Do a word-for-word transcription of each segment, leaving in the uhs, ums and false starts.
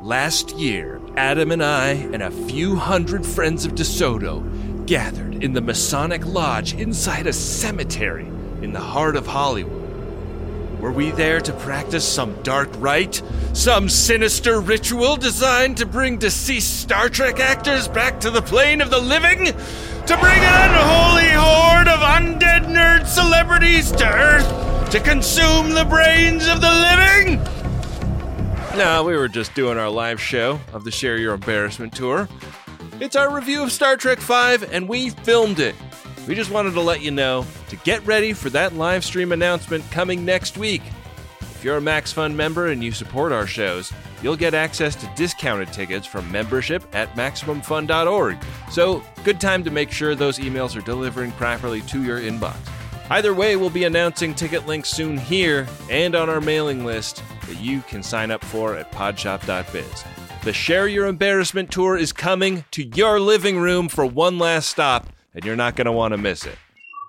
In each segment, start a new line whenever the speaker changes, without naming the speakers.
Last year, Adam and I and a few hundred friends of DeSoto gathered in the Masonic Lodge inside a cemetery in the heart of Hollywood. Were we there to practice some dark rite? Some sinister ritual designed to bring deceased Star Trek actors back to the plane of the living? To bring an unholy horde of undead nerd celebrities to Earth to consume the brains of the living? No, we were just doing our live show of the Share Your Embarrassment tour. It's our review of Star Trek five, and we filmed it. We just wanted to let you know to get ready for that live stream announcement coming next week. If you're a MaxFun member and you support our shows, you'll get access to discounted tickets from membership at Maximum Fun dot org. So, good time to make sure those emails are delivering properly to your inbox. Either way, we'll be announcing ticket links soon here and on our mailing list that you can sign up for at podshop dot biz. The Share Your Embarrassment tour is coming to your living room for one last stop, and you're not going to want to miss it.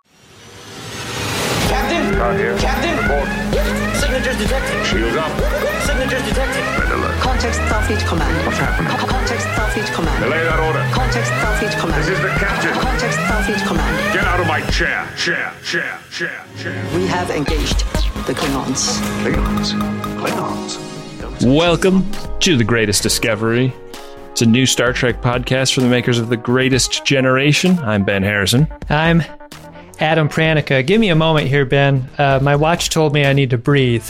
Captain!
Out here.
Captain!
Report.
Signatures detected.
Shields up.
Signatures detected.
Red alert.
Context Starfleet Command.
What's happening?
Co- Context Starfleet Command.
Relay that order.
Context Starfleet Command.
This is the captain.
Context Starfleet Command.
Get out of my chair. Chair, chair, chair, chair.
We have engaged the Klingons.
Klingons. Klingons.
Welcome to The Greatest Discovery. It's a new Star Trek podcast from the makers of The Greatest Generation. I'm Ben Harrison.
I'm Adam Pranica. Give me a moment here, Ben. Uh, my watch told me I need to breathe.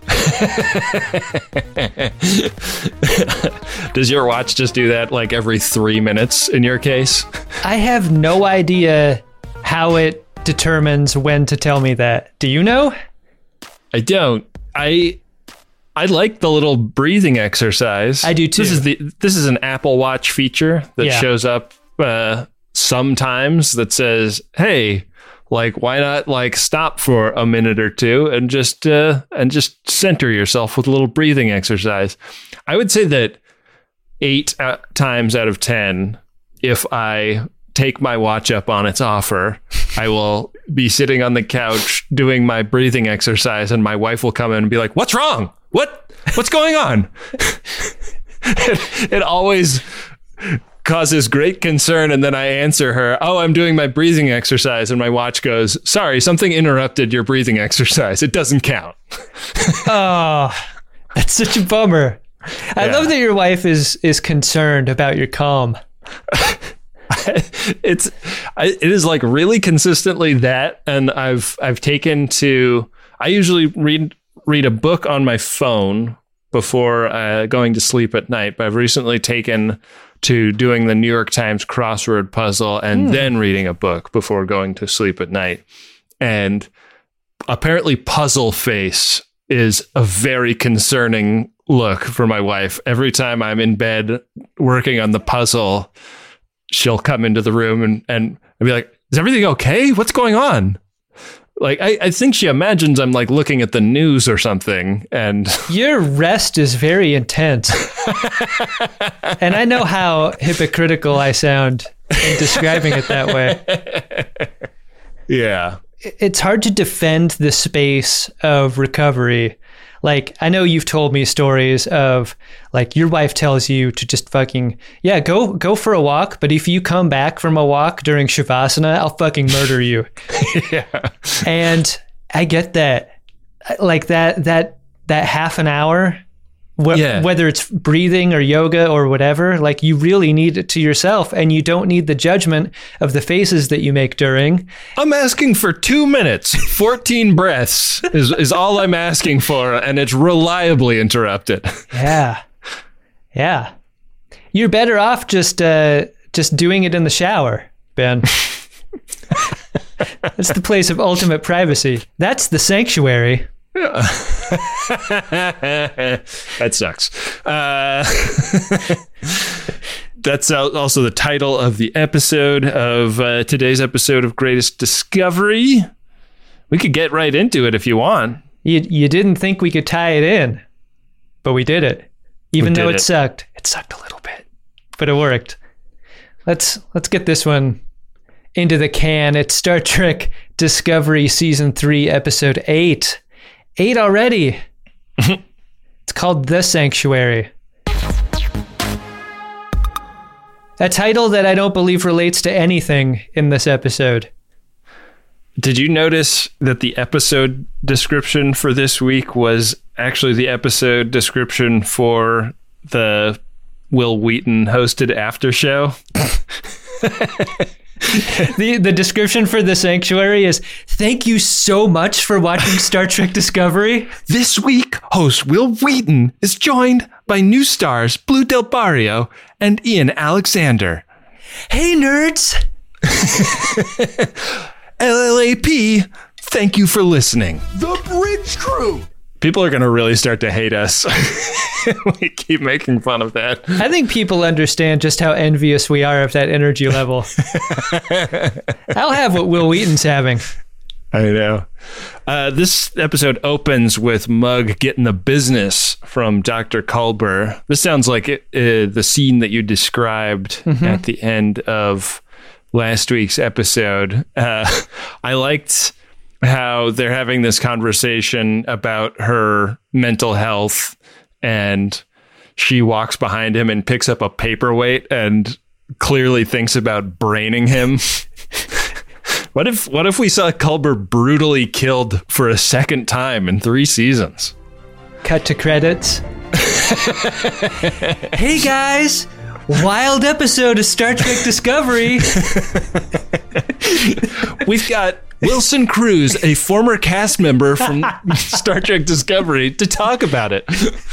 Does your watch just do that like every three minutes in your case?
I have no idea how it determines when to tell me that. Do you know?
I don't. I I like the little breathing exercise.
I do too.
This is the this is an Apple Watch feature that
Yeah.
shows up uh, sometimes that says, "Hey, like why not like stop for a minute or two and just uh, and just center yourself with a little breathing exercise." I would say that eight uh, times out of ten, if I take my watch up on its offer, I will be sitting on the couch doing my breathing exercise, and my wife will come in and be like, "What's wrong? What? What's going on?" it, it always causes great concern, and then I answer her, "Oh, I'm doing my breathing exercise," and my watch goes, "Sorry, something interrupted your breathing exercise. It doesn't count."
Oh, that's such a bummer. I
Yeah.
love that your wife is is concerned about your calm.
it's I, it is like really consistently that, and I've I've taken to I usually read read a book on my phone before uh, going to sleep at night, but I've recently taken to doing the New York Times crossword puzzle and
Hmm.
then reading a book before going to sleep at night. And apparently puzzle face is a very concerning look for my wife. Every time I'm in bed working on the puzzle, she'll come into the room and, and be like, "Is everything okay? What's going on?" Like, I, I think she imagines I'm like looking at the news or something. And
Your rest is very intense. And I know how hypocritical I sound in describing it that way.
yeah,
It's hard to defend the space of recovery. Like, I know you've told me stories of, like, your wife tells you to just fucking, yeah, go go for a walk, but if you come back from a walk during Shavasana, I'll fucking murder you.
yeah,
And I get that. Like, that that that half an hour, wh-
Yeah.
whether it's breathing or yoga or whatever, like, you really need it to yourself, and you don't need the judgment of the faces that you make during.
I'm asking for two minutes, fourteen breaths is, is all I'm asking for. And it's reliably interrupted.
Yeah. Yeah. You're better off just uh, just doing it in the shower, Ben. That's the place of ultimate privacy. That's the sanctuary.
That sucks. Uh, that's also the title of the episode of uh, today's episode of Greatest Discovery. We could get right into it if you want.
You you didn't think we could tie it in, but we did it. Even
We
though
did
it
it.
sucked. It sucked a little bit, but it worked. Let's let's get this one into the can. It's Star Trek Discovery Season three, Episode eight. Eight already. It's called The Sanctuary. A title that I don't believe relates to anything in this episode.
Did you notice that the episode description for this week was actually the episode description for the Will Wheaton hosted after show?
the the description for The Sanctuary is, thank you so much for watching Star Trek Discovery.
This week, host Will Wheaton is joined by new stars Blue Del Barrio and Ian Alexander.
Hey, nerds!
L L A P, thank you for listening.
The Bridge Crew.
People are going to really start to hate us. We keep making fun of that.
I think people understand just how envious we are of that energy level. I'll have what Will Wheaton's having.
I know. Uh, this episode opens with Mug getting the business from Doctor Culber. This sounds like it, uh, the scene that you described mm-hmm. at the end of last week's episode. Uh, I liked how they're having this conversation about her mental health, and she walks behind him and picks up a paperweight and clearly thinks about braining him. What if what if we saw Culber brutally killed for a second time in three seasons?
Cut to credits. Hey guys, wild episode of Star Trek Discovery.
We've got Wilson Cruz, a former cast member from Star Trek Discovery, to talk about it.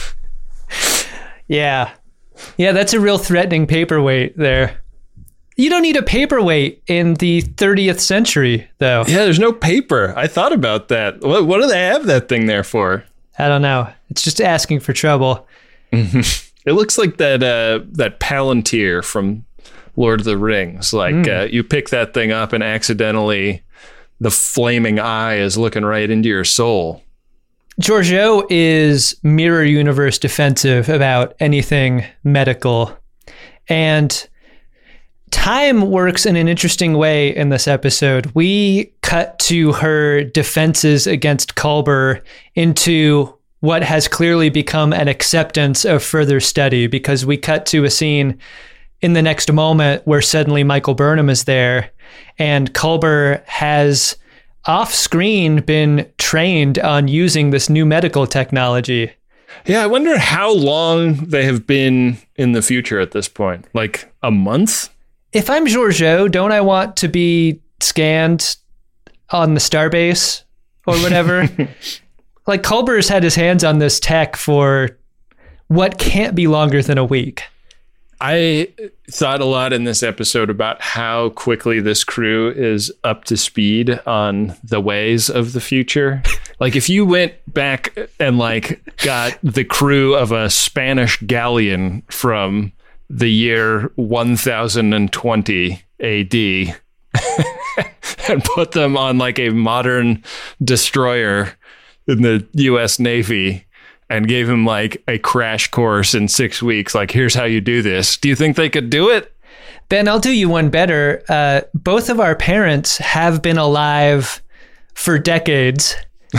Yeah. Yeah, that's a real threatening paperweight there. You don't need a paperweight in the thirtieth century, though.
Yeah, there's no paper. I thought about that. What, what do they have that thing there for?
I don't know. It's just asking for trouble.
Mm-hmm. It looks like that uh, that Palantir from Lord of the Rings. Like mm. uh, you pick that thing up and accidentally the flaming eye is looking right into your soul.
Georgiou is mirror universe defensive about anything medical. And time works in an interesting way in this episode. We cut to her defenses against Culber into what has clearly become an acceptance of further study, because we cut to a scene in the next moment where suddenly Michael Burnham is there, and Culber has off-screen been trained on using this new medical technology.
Yeah, I wonder how long they have been in the future at this point. Like a month?
If I'm Georgiou, don't I want to be scanned on the starbase or whatever? Like, Culber's had his hands on this tech for what can't be longer than a week.
I thought a lot in this episode about how quickly this crew is up to speed on the ways of the future. Like, if you went back and like got the crew of a Spanish galleon from the year one thousand twenty A D and put them on like a modern destroyer in the U S Navy and gave him like a crash course in six weeks. Like, here's how you do this. Do you think they could do it?
Ben, I'll do you one better. Uh, both of our parents have been alive for decades.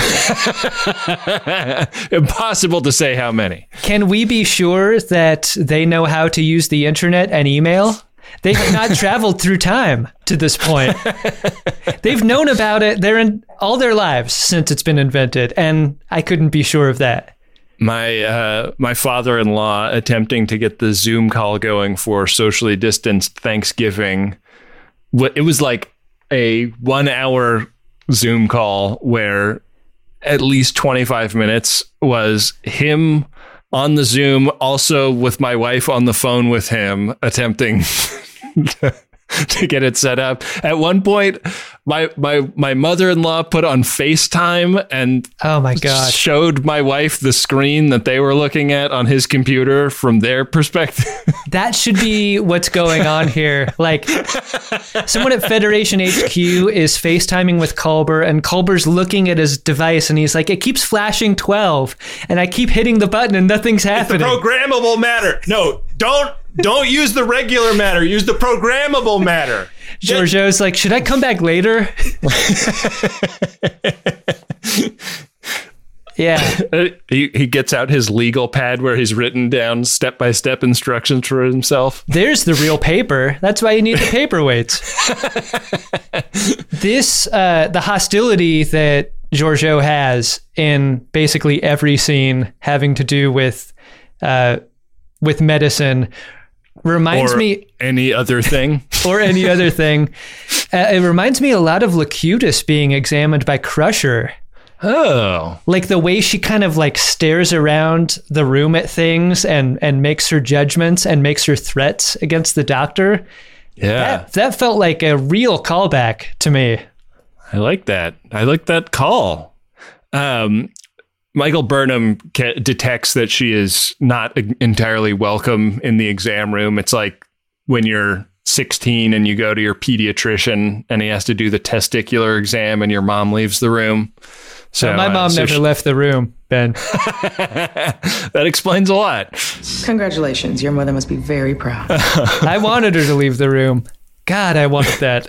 Impossible to say how many.
Can we be sure that they know how to use the internet and email? They have not traveled through time to this point. They've known about it their in all their lives since it's been invented, and I couldn't be sure of that.
My uh, my father-in-law attempting to get the Zoom call going for socially distanced Thanksgiving. It was like a one-hour Zoom call where at least twenty-five minutes was him on the Zoom, also with my wife on the phone with him, attempting to, to get it set up. At one point, my my my mother-in-law put on FaceTime and
oh my God,
showed my wife the screen that they were looking at on his computer from their perspective.
That should be what's going on here. Like, someone at Federation H Q is FaceTiming with Culber, and Culber's looking at his device, and he's like, it keeps flashing twelve, and I keep hitting the button, and nothing's happening.
It's the programmable matter. No, don't don't use the regular matter. Use the programmable matter.
Georgiou's like, should I come back later? Yeah.
he, he gets out his legal pad where he's written down step-by-step instructions for himself.
There's the real paper. That's why you need the paperweights. This, uh, the hostility that Georgiou has in basically every scene having to do with, uh, with medicine reminds
or
me...
any other thing.
or any other thing. Uh, it reminds me a lot of Locutus being examined by Crusher.
Oh.
Like the way she kind of like stares around the room at things and, and makes her judgments and makes her threats against the doctor.
Yeah.
That, that felt like a real callback to me.
I like that. I like that call. Um, Michael Burnham ca- detects that she is not entirely welcome in the exam room. It's like when you're sixteen and you go to your pediatrician and he has to do the testicular exam and your mom leaves the room. So
my mom
uh, so
never
she,
left the room, Ben.
That explains a lot.
Congratulations. Your mother must be very proud.
I wanted her to leave the room. God, I wanted that.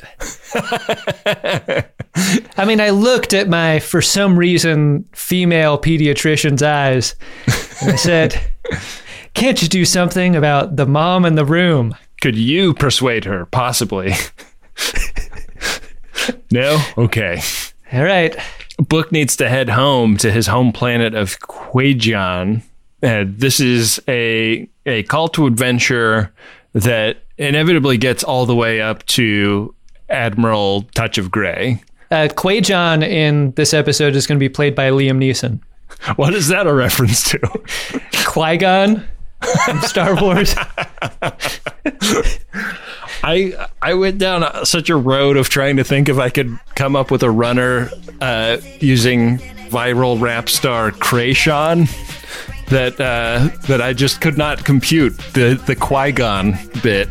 I mean, I looked at my, for some reason, female pediatrician's eyes and I said, can't you do something about the mom in the room?
Could you persuade her? Possibly. No? Okay.
All right.
Book needs to head home to his home planet of Kwai-Jan. Uh, this is a a call to adventure that inevitably gets all the way up to Admiral Touch of Grey.
Uh, Kwai-Jan in this episode is going to be played by Liam Neeson.
What is that a reference to?
Qui-Gon from Star Wars.
I I went down such a road of trying to think if I could come up with a runner uh, using viral rap star Krayshawn that uh, that I just could not compute the the Qui-Gon bit.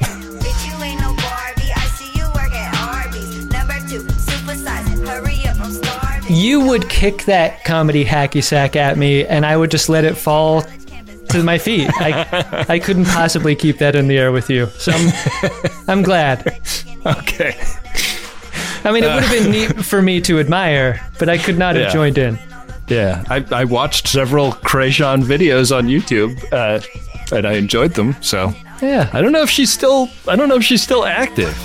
You would kick that comedy hacky sack at me, and I would just let it fall to my feet. I I couldn't possibly keep that in the air with you, so I'm, I'm glad.
Okay.
I mean, it would have been neat for me to admire, but I could not have
Yeah.
joined in.
Yeah, I, I watched several Krayshawn videos on YouTube, uh, and I enjoyed them. So
Yeah.
I don't know if she's still I don't know if she's still active.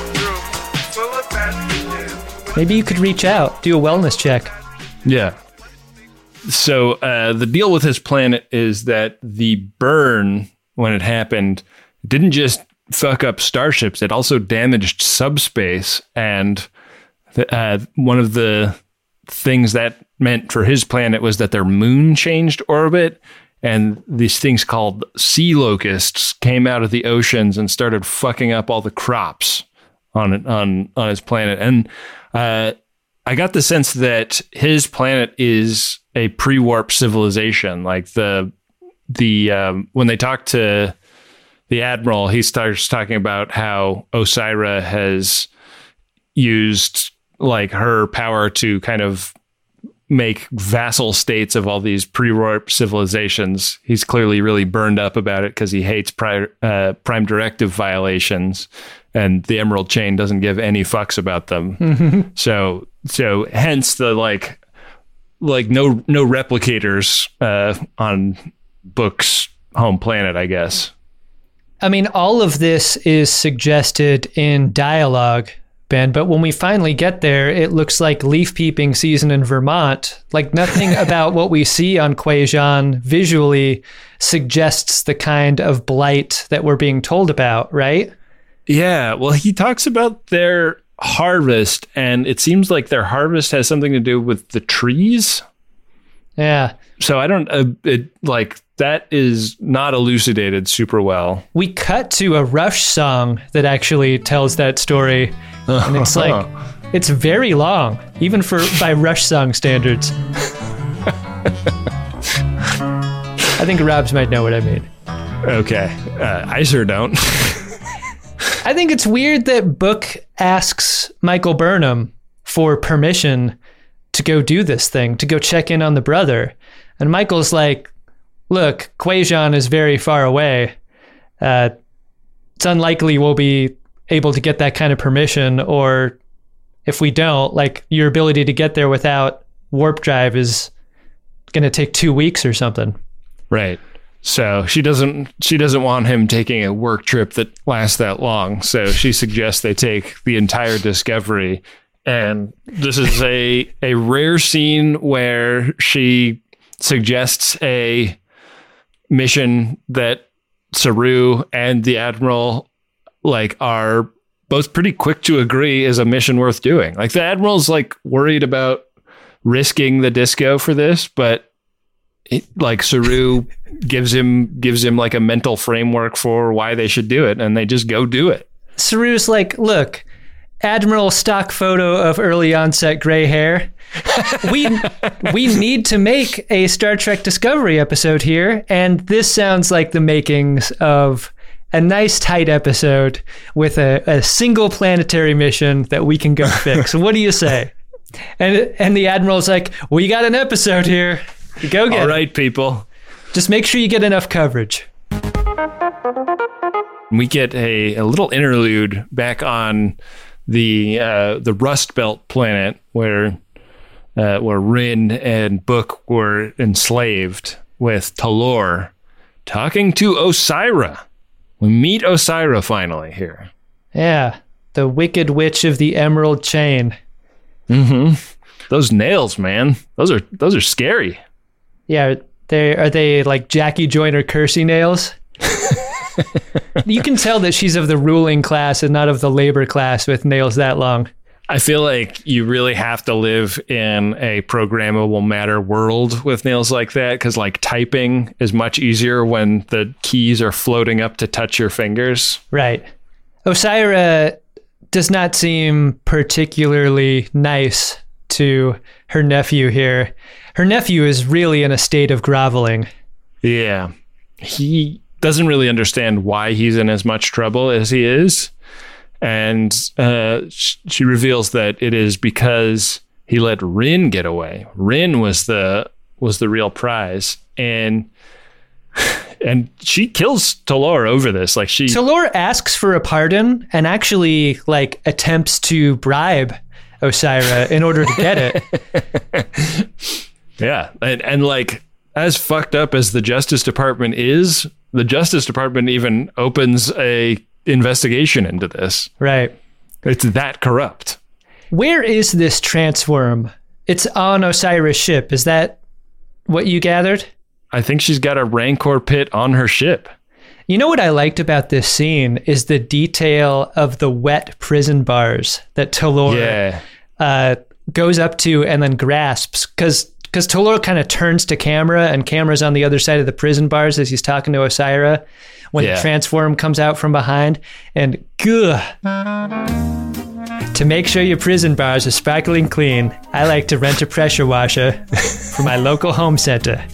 Maybe you could reach out, do a wellness check.
Yeah. So uh, the deal with his planet is that the burn, when it happened, didn't just fuck up starships, it also damaged subspace. And uh, one of the things that meant for his planet was that their moon changed orbit. And these things called sea locusts came out of the oceans and started fucking up all the crops on on on his planet. And uh, I got the sense that his planet is a pre-warp civilization. Like the the um, when they talk to the admiral, he starts talking about how Osira has used like her power to kind of make vassal states of all these pre-warp civilizations. He's clearly really burned up about it because he hates pri- uh, Prime Directive violations, and the Emerald Chain doesn't give any fucks about them. Mm-hmm. So, so hence the like, like no no replicators uh, on Book's home planet, I guess.
I mean, all of this is suggested in dialogue, Ben, but when we finally get there, it looks like leaf peeping season in Vermont. Like nothing about what we see on Kwai-Jan visually suggests the kind of blight that we're being told about, right?
Yeah, well, he talks about their harvest, and it seems like their harvest has something to do with the trees.
Yeah.
So I don't, uh, it, like, that is not elucidated super well.
We cut to a Rush song that actually tells that story, and it's like, it's very long, even for by Rush song standards. I think Robs might know what I mean.
Okay, uh, I sure don't.
I think it's weird that Book asks Michael Burnham for permission to go do this thing, to go check in on the brother. And Michael's like, look, Kwai-Jan is very far away. Uh, it's unlikely we'll be able to get that kind of permission, or if we don't, like, your ability to get there without warp drive is going to take two weeks or something.
Right. So she doesn't she doesn't want him taking a work trip that lasts that long. So she suggests they take the entire Discovery. And this is a a rare scene where she suggests a mission that Saru and the Admiral like are both pretty quick to agree is a mission worth doing. Like the Admiral's like worried about risking the disco for this, but it, like Saru gives him gives him like a mental framework for why they should do it, and they just go do it.
Saru's like, look, Admiral stock photo of early onset gray hair. We we need to make a Star Trek Discovery episode here, and this sounds like the makings of a nice tight episode with a, a single planetary mission that we can go fix. What do you say? And and the Admiral's like, we got an episode here. Go get it.
All right, people.
Just make sure you get enough coverage.
We get a, a little interlude back on the uh, the Rust Belt planet where uh, where Rin and Book were enslaved, with Talor talking to Osira. We meet Osira finally here.
Yeah, the Wicked Witch of the Emerald Chain.
Mm-hmm. Those nails, man. Those are those are scary.
Yeah, they are they like Jackie Joyner Kersey nails? You can tell that she's of the ruling class and not of the labor class with nails that long.
I feel like you really have to live in a programmable matter world with nails like that, because like typing is much easier when the keys are floating up to touch your fingers.
Right. Osira does not seem particularly nice to her nephew here. Her nephew is really in a state of groveling.
Yeah. He doesn't really understand why he's in as much trouble as he is. And uh, sh- she reveals that it is because he let Rin get away. Rin was the was the real prize. And and she kills Talor over this. Like she
Talor asks for a pardon and actually like attempts to bribe Osira in order to get it.
Yeah. And, and like, as fucked up as the Justice Department is, the Justice Department even opens a investigation into this.
Right.
It's that corrupt.
Where is this transworm? It's on Osira's ship. Is that what you gathered?
I think she's got a Rancor pit on her ship.
You know what I liked about this scene is the detail of the wet prison bars that Talor
yeah.
uh, goes up to and then grasps. Because because Talor kind of turns to camera, and camera's on the other side of the prison bars as he's talking to Osira when
yeah.
the transform comes out from behind. And gugh. To make sure your prison bars are sparkling clean, I like to rent a pressure washer from my local home center.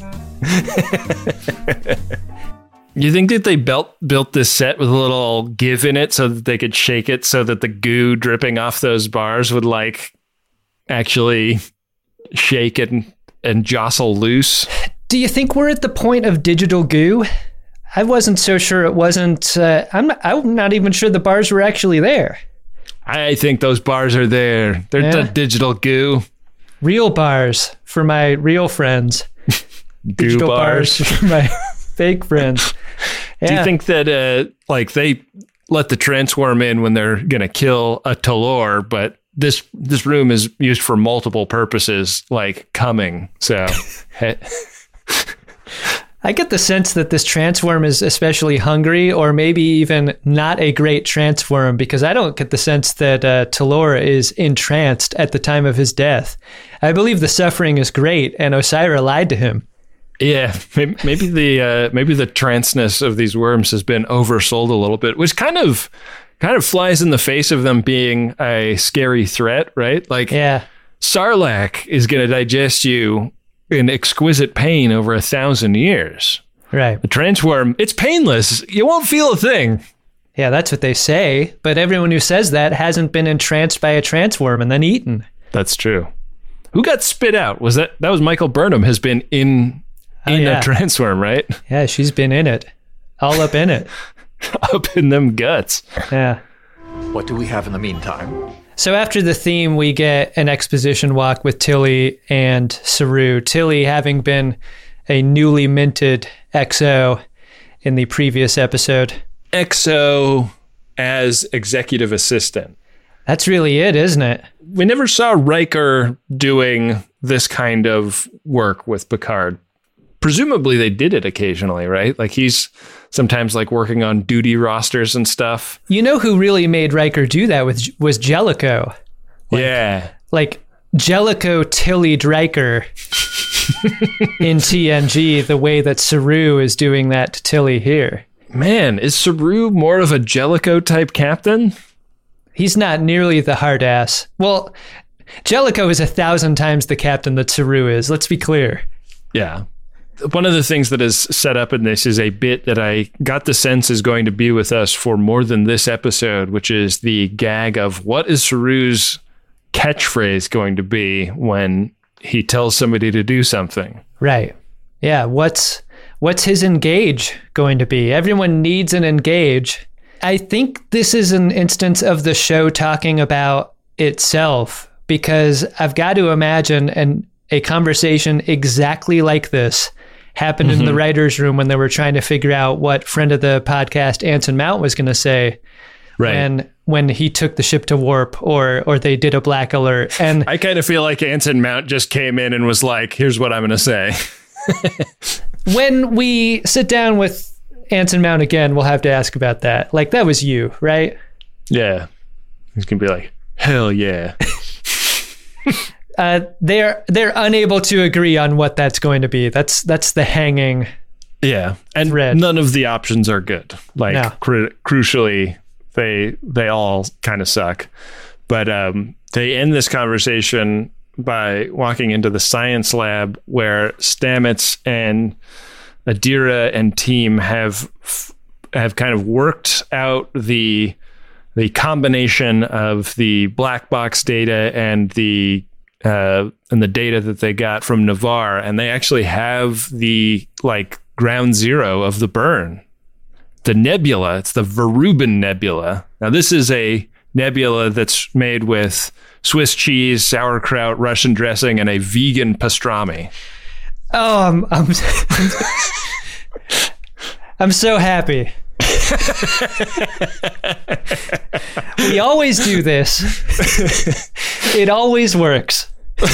You think that they built built this set with a little give in it so that they could shake it so that the goo dripping off those bars would like actually shake and, and jostle loose?
Do you think we're at the point of digital goo? I wasn't so sure it wasn't. Uh, I'm not, I'm not even sure the bars were actually there.
I think those bars are there. They're
Yeah.
the digital goo.
Real bars for my real friends.
Goo
Digital
bars.
bars for my fake friends.
Do
Yeah.
you think that uh, like they let the transworm in when they're gonna kill a Talor, but this this room is used for multiple purposes, like coming. So
I get the sense that this transworm is especially hungry, or maybe even not a great transworm, because I don't get the sense that uh, Talor is entranced at the time of his death. I believe the suffering is great, and Osira lied to him.
yeah, maybe, maybe the uh, maybe the tranceness of these worms has been oversold a little bit, which kind of kind of flies in the face of them being a scary threat, right? Like
Yeah.
Sarlacc is going to digest you in exquisite pain over a thousand years.
Right.
The transworm, it's painless. You won't feel a thing.
Yeah, that's what they say, but everyone who says that hasn't been entranced by a transworm and then eaten.
That's true. Who got spit out? Was that that was Michael Burnham has been in
Oh,
in
yeah.
a transworm, right?
Yeah, she's been in it. All up in it.
Up in them guts.
Yeah.
What do we have in the meantime?
So after the theme, we get an exposition walk with Tilly and Saru. Tilly having been a newly minted X O in the previous episode.
X O as executive assistant.
That's really it, isn't it?
We never saw Riker doing this kind of work with Picard. Presumably they did it occasionally, right? Like he's sometimes like working on duty rosters and stuff.
You know who really made Riker do that with was Jellicoe. Like,
yeah.
Like Jellicoe Tilly Riker in T N G, the way that Saru is doing that to Tilly here.
Man, is Saru more of a Jellicoe type captain?
He's not nearly the hard ass. Well, Jellicoe is a thousand times the captain that Saru is. Let's be clear.
Yeah. One of the things that is set up in this is a bit that I got the sense is going to be with us for more than this episode, which is the gag of what is Saru's catchphrase going to be when he tells somebody to do something.
Right. Yeah. What's what's his engage going to be? Everyone needs an engage. I think this is an instance of the show talking about itself, because I've got to imagine an a conversation exactly like this happened mm-hmm. in the writer's room when they were trying to figure out what friend of the podcast Anson Mount was going to say. Right. And when he took the ship to warp, or or they did a black alert. And
I kind of feel like Anson Mount just came in and was like, here's what I'm going to say.
When we sit down with Anson Mount again, we'll have to ask about that. Like, that was you, right?
Yeah. He's going to be like, hell yeah.
uh, they're they're unable to agree on what that's going to be. That's that's the hanging
Yeah. And
thread.
None of the options are good. Like,
No.
cru- crucially, they they all kind of suck. But um, they end this conversation by walking into the science lab where Stamets and Adira and team have have kind of worked out the the combination of the black box data and the uh, and the data that they got from Navarre, and they actually have the like ground zero of the burn. The nebula, it's the Verubin Nebula. Now this is a nebula that's made with Swiss cheese, sauerkraut, Russian dressing, and a vegan pastrami.
Oh, I'm I'm, I'm so happy. We always do this. It always works.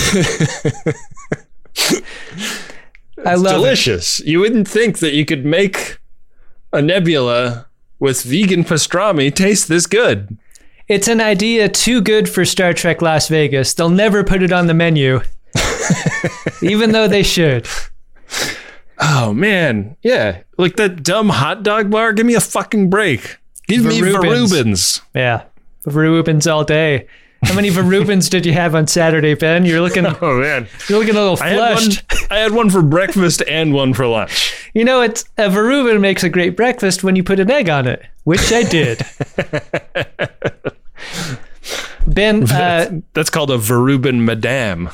I love
delicious. It. You wouldn't think that you could make a nebula with vegan pastrami taste this good.
It's an idea too good for Star Trek Las Vegas. They'll never put it on the menu, even though they should.
Oh, man. Yeah. Like that dumb hot dog bar. Give me a fucking break. Give Verubins. me Verubins.
Yeah. Verubins all day. How many Verubins did you have on Saturday, Ben? You're looking,
oh, man.
You're looking a little
I
flushed.
Had one, I had one for breakfast and one for lunch.
You know, it's a Verubin makes a great breakfast when you put an egg on it, which I did. Ben, uh,
that's called a Verubin Madame.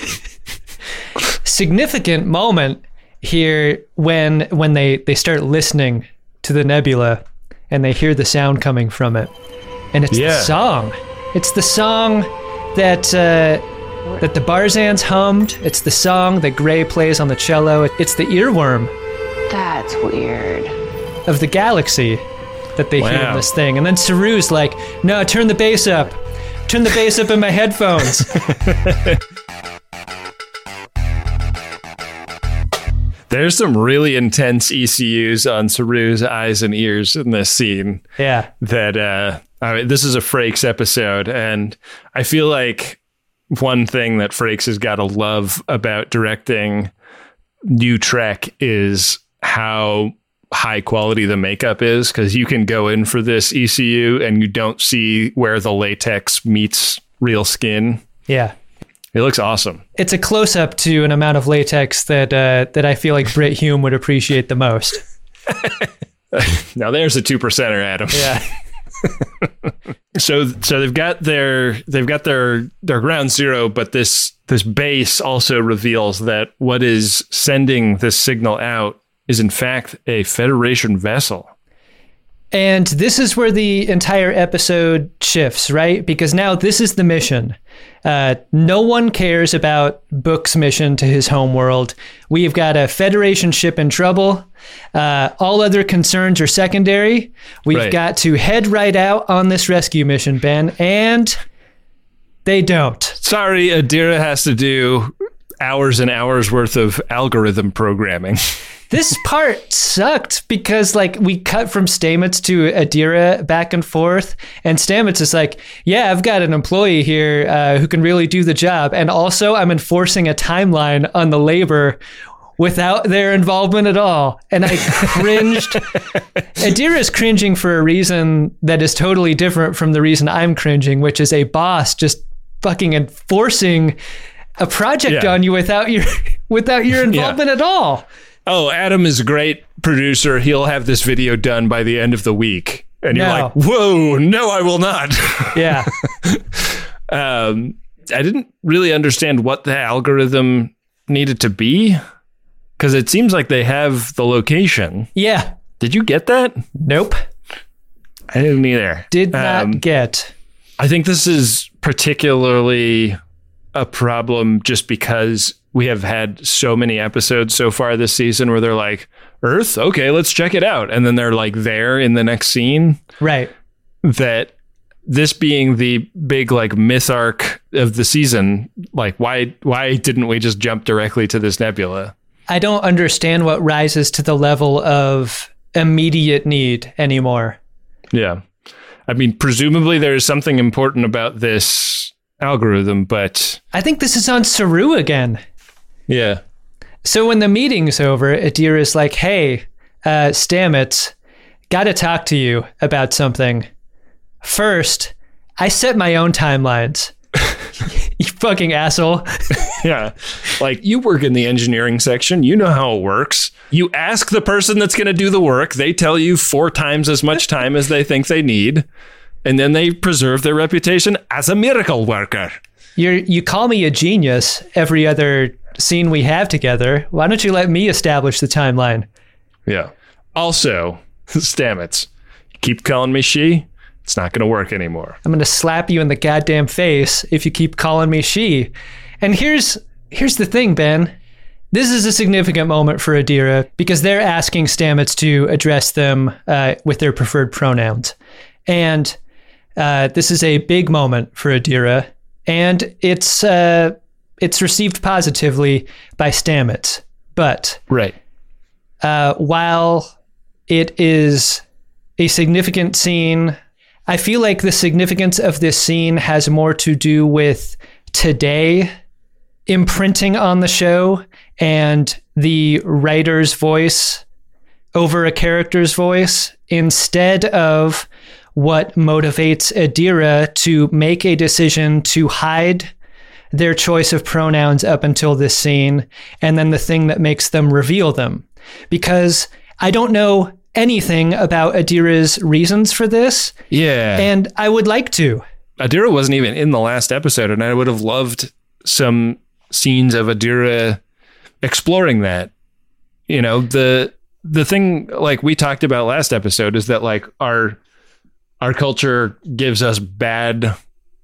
Significant moment here when when they, they start listening to the nebula and they hear the sound coming from it. And it's
yeah.
the song. It's the song that uh, that the Barzans hummed. It's the song that Gray plays on the cello. It's the earworm.
That's weird.
Of the galaxy that they
wow.
hear in this thing. And then Saru's like, no, turn the bass up. Turn the bass up in my headphones.
There's some really intense E C Us on Saru's eyes and ears in this scene.
Yeah.
That uh, I mean, this is a Frakes episode, and I feel like one thing that Frakes has got to love about directing new Trek is how high quality the makeup is, because you can go in for this E C U and you don't see where the latex meets real skin.
Yeah.
It looks awesome.
It's a close-up to an amount of latex that uh, that I feel like Britt Hume would appreciate the most.
Now there's a two percenter, Adam.
Yeah.
so so they've got their they've got their their ground zero, but this this base also reveals that what is sending this signal out is in fact a Federation vessel.
And this is where the entire episode shifts, right? Because now this is the mission. Uh, no one cares about Book's mission to his homeworld. We've got a Federation ship in trouble. Uh, all other concerns are secondary. We've
Right.
got to head right out on this rescue mission, Ben. And they don't.
Sorry, Adira has to do hours and hours worth of algorithm programming.
This part sucked because, like, we cut from Stamets to Adira back and forth, and Stamets is like, yeah, I've got an employee here uh, who can really do the job, and also I'm enforcing a timeline on the labor without their involvement at all. And I cringed. Adira's cringing for a reason that is totally different from the reason I'm cringing, which is a boss just fucking enforcing a project
Yeah.
on you without your without your involvement
Yeah.
at all.
Oh, Adam is a great producer. He'll have this video done by the end of the week. And you're
No.
like, whoa, no, I will not.
Yeah.
um, I didn't really understand what the algorithm needed to be because it seems like they have the location.
Yeah.
Did you get that?
Nope.
I didn't either.
Did not
Um,
get.
I think this is particularly a problem just because we have had so many episodes so far this season where they're like, Earth, okay, let's check it out. And then they're like there in the next scene.
Right.
That this being the big like myth arc of the season, like why why didn't we just jump directly to this nebula?
I don't understand what rises to the level of immediate need anymore.
Yeah. I mean, presumably there is something important about this algorithm, but
I think this is on Saru again.
yeah.
So when the meeting's over, Adira's like, hey, uh, Stamets, gotta talk to you about something. First, I set my own timelines. You fucking asshole.
Yeah. Like you work in the engineering section. You know how it works. You ask the person that's going to do the work. They tell you four times as much time as they think they need. And then they preserve their reputation as a miracle worker.
You're, you call me a genius every other scene we have together. Why don't you let me establish the timeline?
Yeah. Also, Stamets, keep calling me she. It's not going to work anymore.
I'm going to slap you in the goddamn face if you keep calling me she. And here's here's the thing, Ben. This is a significant moment for Adira because they're asking Stamets to address them uh, with their preferred pronouns. And uh, this is a big moment for Adira. And it's uh, it's received positively by Stamets. But
Right.
uh, while it is a significant scene, I feel like the significance of this scene has more to do with today imprinting on the show and the writer's voice over a character's voice instead of what motivates Adira to make a decision to hide their choice of pronouns up until this scene and then the thing that makes them reveal them. Because I don't know anything about Adira's reasons for this,
Yeah.
and I would like to.
Adira wasn't even in the last episode, and I would have loved some scenes of Adira exploring that. You know, the the thing like we talked about last episode is that like our our culture gives us bad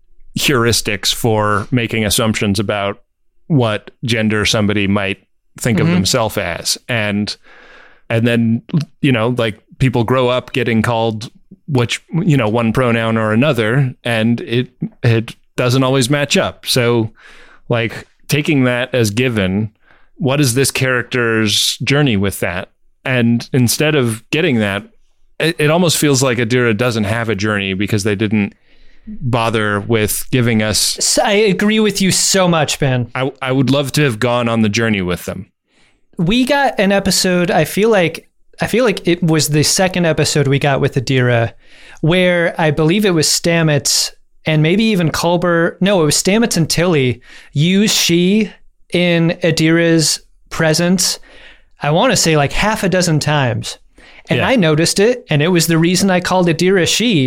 heuristics for making assumptions about what gender somebody might think
Mm-hmm.
of themselves as. And and then, you know, like people grow up getting called which, you know, one pronoun or another, and it it doesn't always match up. So like taking that as given, what is this character's journey with that? And instead of getting that, it, it almost feels like Adira doesn't have a journey because they didn't bother with giving us.
So I agree with you so much, Ben.
I, I would love to have gone on the journey with them.
We got an episode, I feel like I feel like it was the second episode we got with Adira, where I believe it was Stamets and maybe even Culber. No, it was Stamets and Tilly use she in Adira's presence. I want to say like half a dozen times. And
Yeah.
I noticed it, and it was the reason I called Adira she.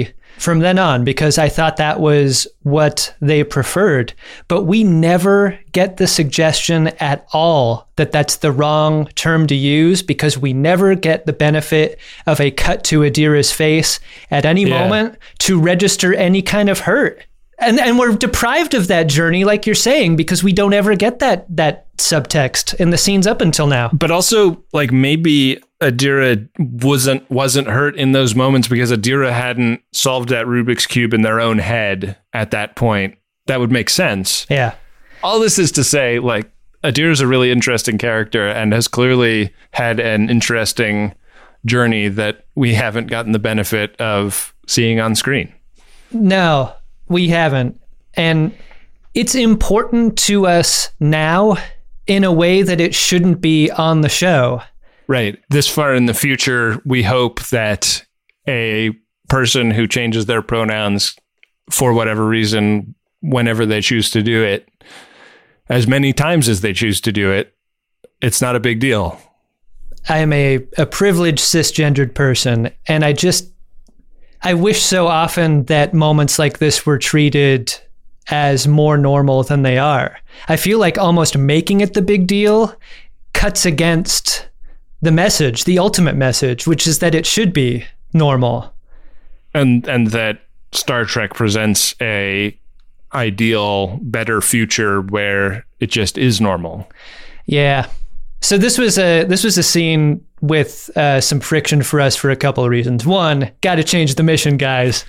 from then on because I thought that was what they preferred. But we never get the suggestion at all that that's the wrong term to use because we never get the benefit of a cut to Adira's face at any
Yeah.
moment to register any kind of hurt. And and we're deprived of that journey, like you're saying, because we don't ever get that that subtext in the scenes up until now.
But also, like, maybe Adira wasn't wasn't hurt in those moments because Adira hadn't solved that Rubik's Cube in their own head at that point. That would make sense.
Yeah.
All this is to say, like, Adira's a really interesting character and has clearly had an interesting journey that we haven't gotten the benefit of seeing on screen.
No, we haven't. And it's important to us now in a way that it shouldn't be on the show.
Right. This far in the future, we hope that a person who changes their pronouns for whatever reason, whenever they choose to do it, as many times as they choose to do it, it's not a big deal.
I am a, a privileged cisgendered person, and I just, I wish so often that moments like this were treated as more normal than they are. I feel like almost making it the big deal cuts against the message, the ultimate message, which is that it should be normal.
And and that Star Trek presents a ideal, better future where it just is normal.
Yeah. So this was a this was a scene with uh, some friction for us for a couple of reasons. One, got to change the mission, guys.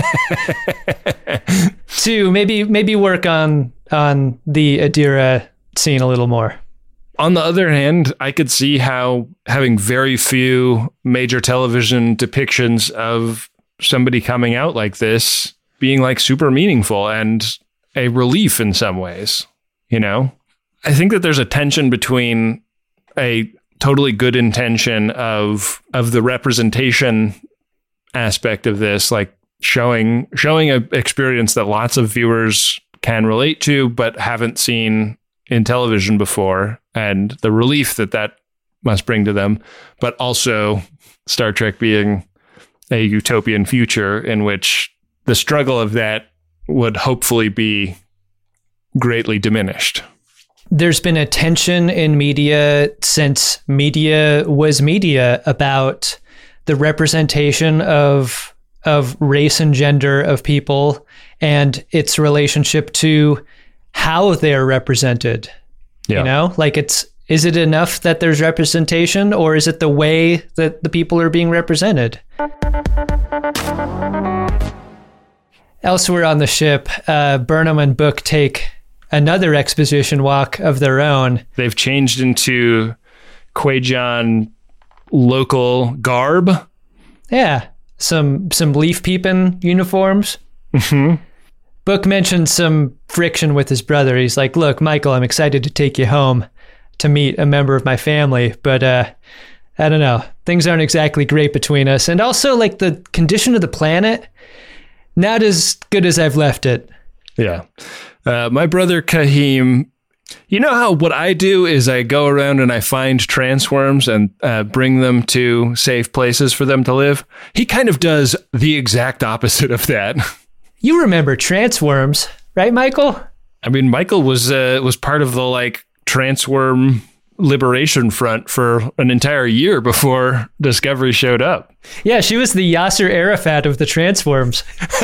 Two, maybe maybe work on on the Adira scene a little more.
On the other hand, I could see how having very few major television depictions of somebody coming out like this being like super meaningful and a relief in some ways, you know? I think that there's a tension between a totally good intention of of the representation aspect of this, like showing showing a experience that lots of viewers can relate to but haven't seen in television before, and the relief that that must bring to them, but also Star Trek being a utopian future in which the struggle of that would hopefully be greatly diminished.
There's been a tension in media since media was media about the representation of of race and gender of people and its relationship to how they're represented.
Yeah.
You know, like it's, is it enough that there's representation, or is it the way that the people are being represented? Elsewhere on the ship, uh, Burnham and Book take another exposition walk of their own.
They've changed into Kwejian local garb.
Yeah, some some leaf peeping uniforms.
Mm-hmm.
Book mentioned some friction with his brother. He's like, look, Michael, I'm excited to take you home to meet a member of my family, but uh, I don't know. Things aren't exactly great between us. And also, like, the condition of the planet, not as good as I've left it.
Yeah. Uh, my brother Kahim, you know how what I do is I go around and I find transworms and uh, bring them to safe places for them to live? He kind of does the exact opposite of that.
You remember transworms, right, Michael?
I mean, Michael was uh, was part of the like transworm liberation front for an entire year before Discovery showed up.
Yeah, she was the Yasser Arafat of the transworms.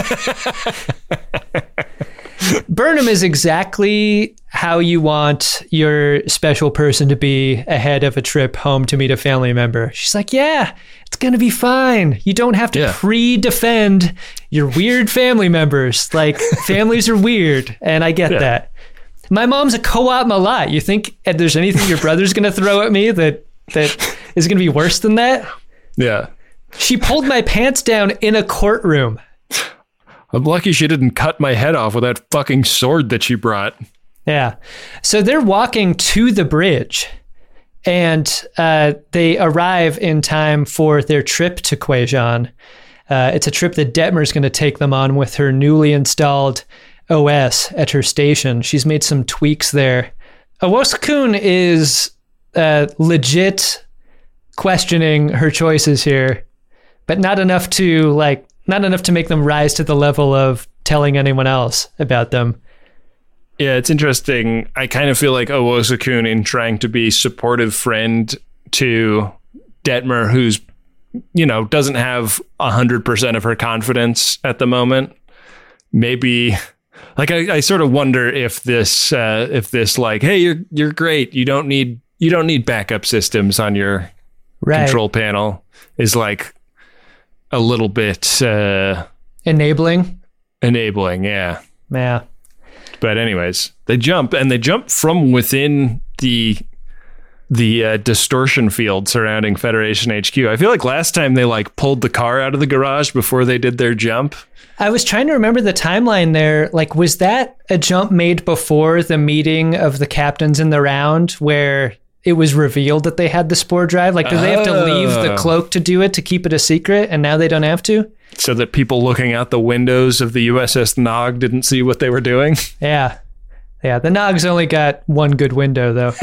Burnham is exactly how you want your special person to be ahead of a trip home to meet a family member. She's like, yeah, it's going to be fine. You don't have to
Yeah.
pre-defend your weird family members. Like, families are weird, and I get
Yeah.
that. My mom's a co-op malat. You think there's anything your brother's going to throw at me that that is going to be worse than that?
Yeah.
She pulled my pants down in a courtroom.
I'm lucky she didn't cut my head off with that fucking sword that she brought.
Yeah. So they're walking to the bridge, and uh, they arrive in time for their trip to Kwejian. Uh, it's a trip that Detmer's going to take them on with her newly installed O S at her station. She's made some tweaks there. Owosekun is uh, legit questioning her choices here, but not enough to like not enough to make them rise to the level of telling anyone else about them.
Yeah, it's interesting. I kind of feel like Owosakun, in trying to be supportive friend to Detmer, who's, you know, doesn't have one hundred percent of her confidence at the moment. Maybe, like, I, I sort of wonder if this, uh, if this, like, hey, you're you're great. You don't need you don't need backup systems on your
Right.
control panel, is like a little bit uh,
Enabling.
enabling. Yeah.
Yeah.
But anyways, they jump and they jump from within the the uh, distortion field surrounding Federation H Q. I feel like last time they like pulled the car out of the garage before they did their jump.
I was trying to remember the timeline there. Like, was that a jump made before the meeting of the captains in the round where it was revealed that they had the spore drive? Like, do they have to leave the
Oh.
cloak to do it to keep it a secret, and now they don't have to?
So that people looking out the windows of the U S S Nog didn't see what they were doing.
Yeah. Yeah, the Nog's only got one good window, though.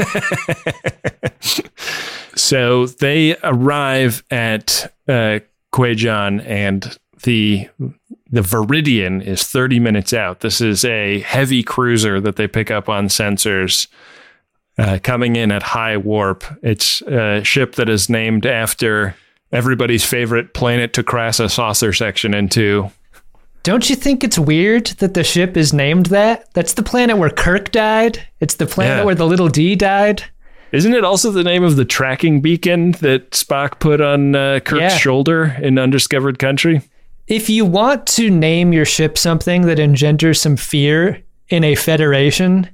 So they arrive at uh, Kwejan, and the the Viridian is thirty minutes out. This is a heavy cruiser that they pick up on sensors, uh, coming in at high warp. It's a ship that is named after everybody's favorite planet to crash a saucer section into.
Don't you think it's weird that the ship is named that? That's the planet where Kirk died. It's the planet
Yeah.
where the little D died.
Isn't it also the name of the tracking beacon that Spock put on uh, Kirk's
Yeah.
shoulder in Undiscovered Country?
If you want to name your ship something that engenders some fear in a federation,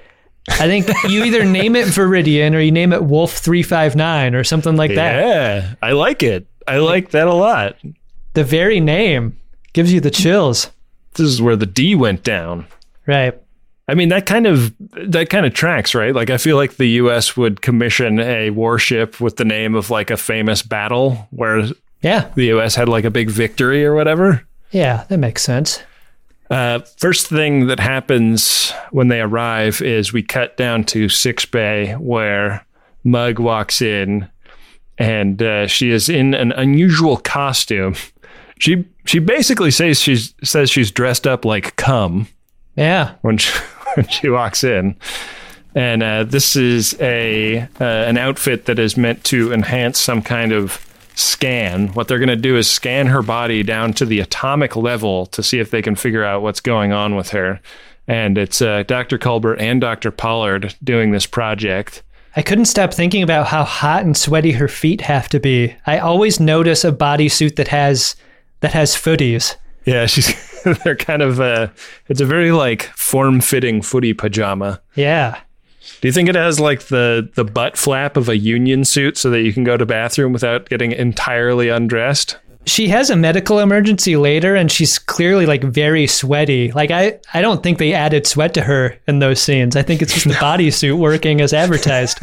I think you either name it Viridian or you name it Wolf three five nine or something like that.
Yeah, I like it. I like that a lot.
The very name gives you the chills.
This is where the D went down.
Right.
I mean, that kind of that kind of tracks, right? Like, I feel like the U S would commission a warship with the name of like a famous battle where
Yeah.
the U S had like a big victory or whatever.
Yeah, that makes sense.
Uh, first thing that happens when they arrive is we cut down to Six Bay, where Mug walks in, and uh, she is in an unusual costume. She she basically says she's says she's dressed up like cum
Yeah.
when she, when she walks in, and uh, this is a uh, an outfit that is meant to enhance some kind of scan. What they're going to do is scan her body down to the atomic level to see if they can figure out what's going on with her. And it's uh, Doctor Culbert and Doctor Pollard doing this project.
I couldn't stop thinking about how hot and sweaty her feet have to be. I always notice a bodysuit that has that has footies.
Yeah, she's they're kind of uh it's a very like form-fitting footy pajama.
Yeah.
Do you think it has like the the butt flap of a union suit so that you can go to bathroom without getting entirely undressed?
She has a medical emergency later, and she's clearly like very sweaty. Like I, I don't think they added sweat to her in those scenes. I think it's just the bodysuit working as advertised.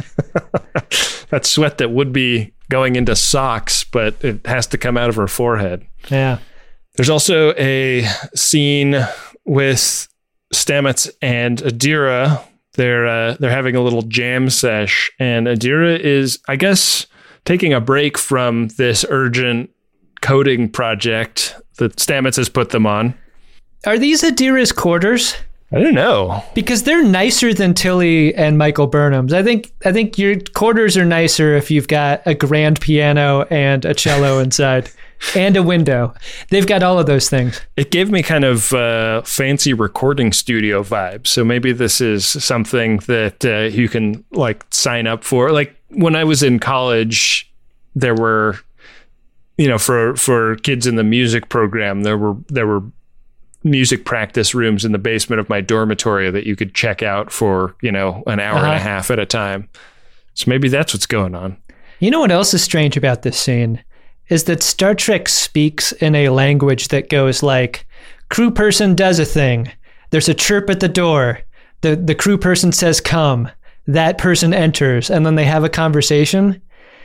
That sweat that would be going into socks, but it has to come out of her forehead.
Yeah.
There's also a scene with Stamets and Adira. They're uh, they're having a little jam sesh, and Adira is, I guess, taking a break from this urgent coding project that Stamets has put them on.
Are these Adira's quarters?
I don't know.
Because they're nicer than Tilly and Michael Burnham's. I think I think your quarters are nicer if you've got a grand piano and a cello inside and a window. They've got all of those things.
It gave me kind of uh, fancy recording studio vibes. So maybe this is something that uh, you can like sign up for. Like when I was in college, there were, you know, for for kids in the music program, there were there were music practice rooms in the basement of my dormitory that you could check out for, you know, an hour
Uh-huh.
and a half at a time. So maybe that's what's going on.
You know what else is strange about this scene? Is that Star Trek speaks in a language that goes like, crew person does a thing. There's a chirp at the door. The, the crew person says, come. That person enters. And then they have a conversation.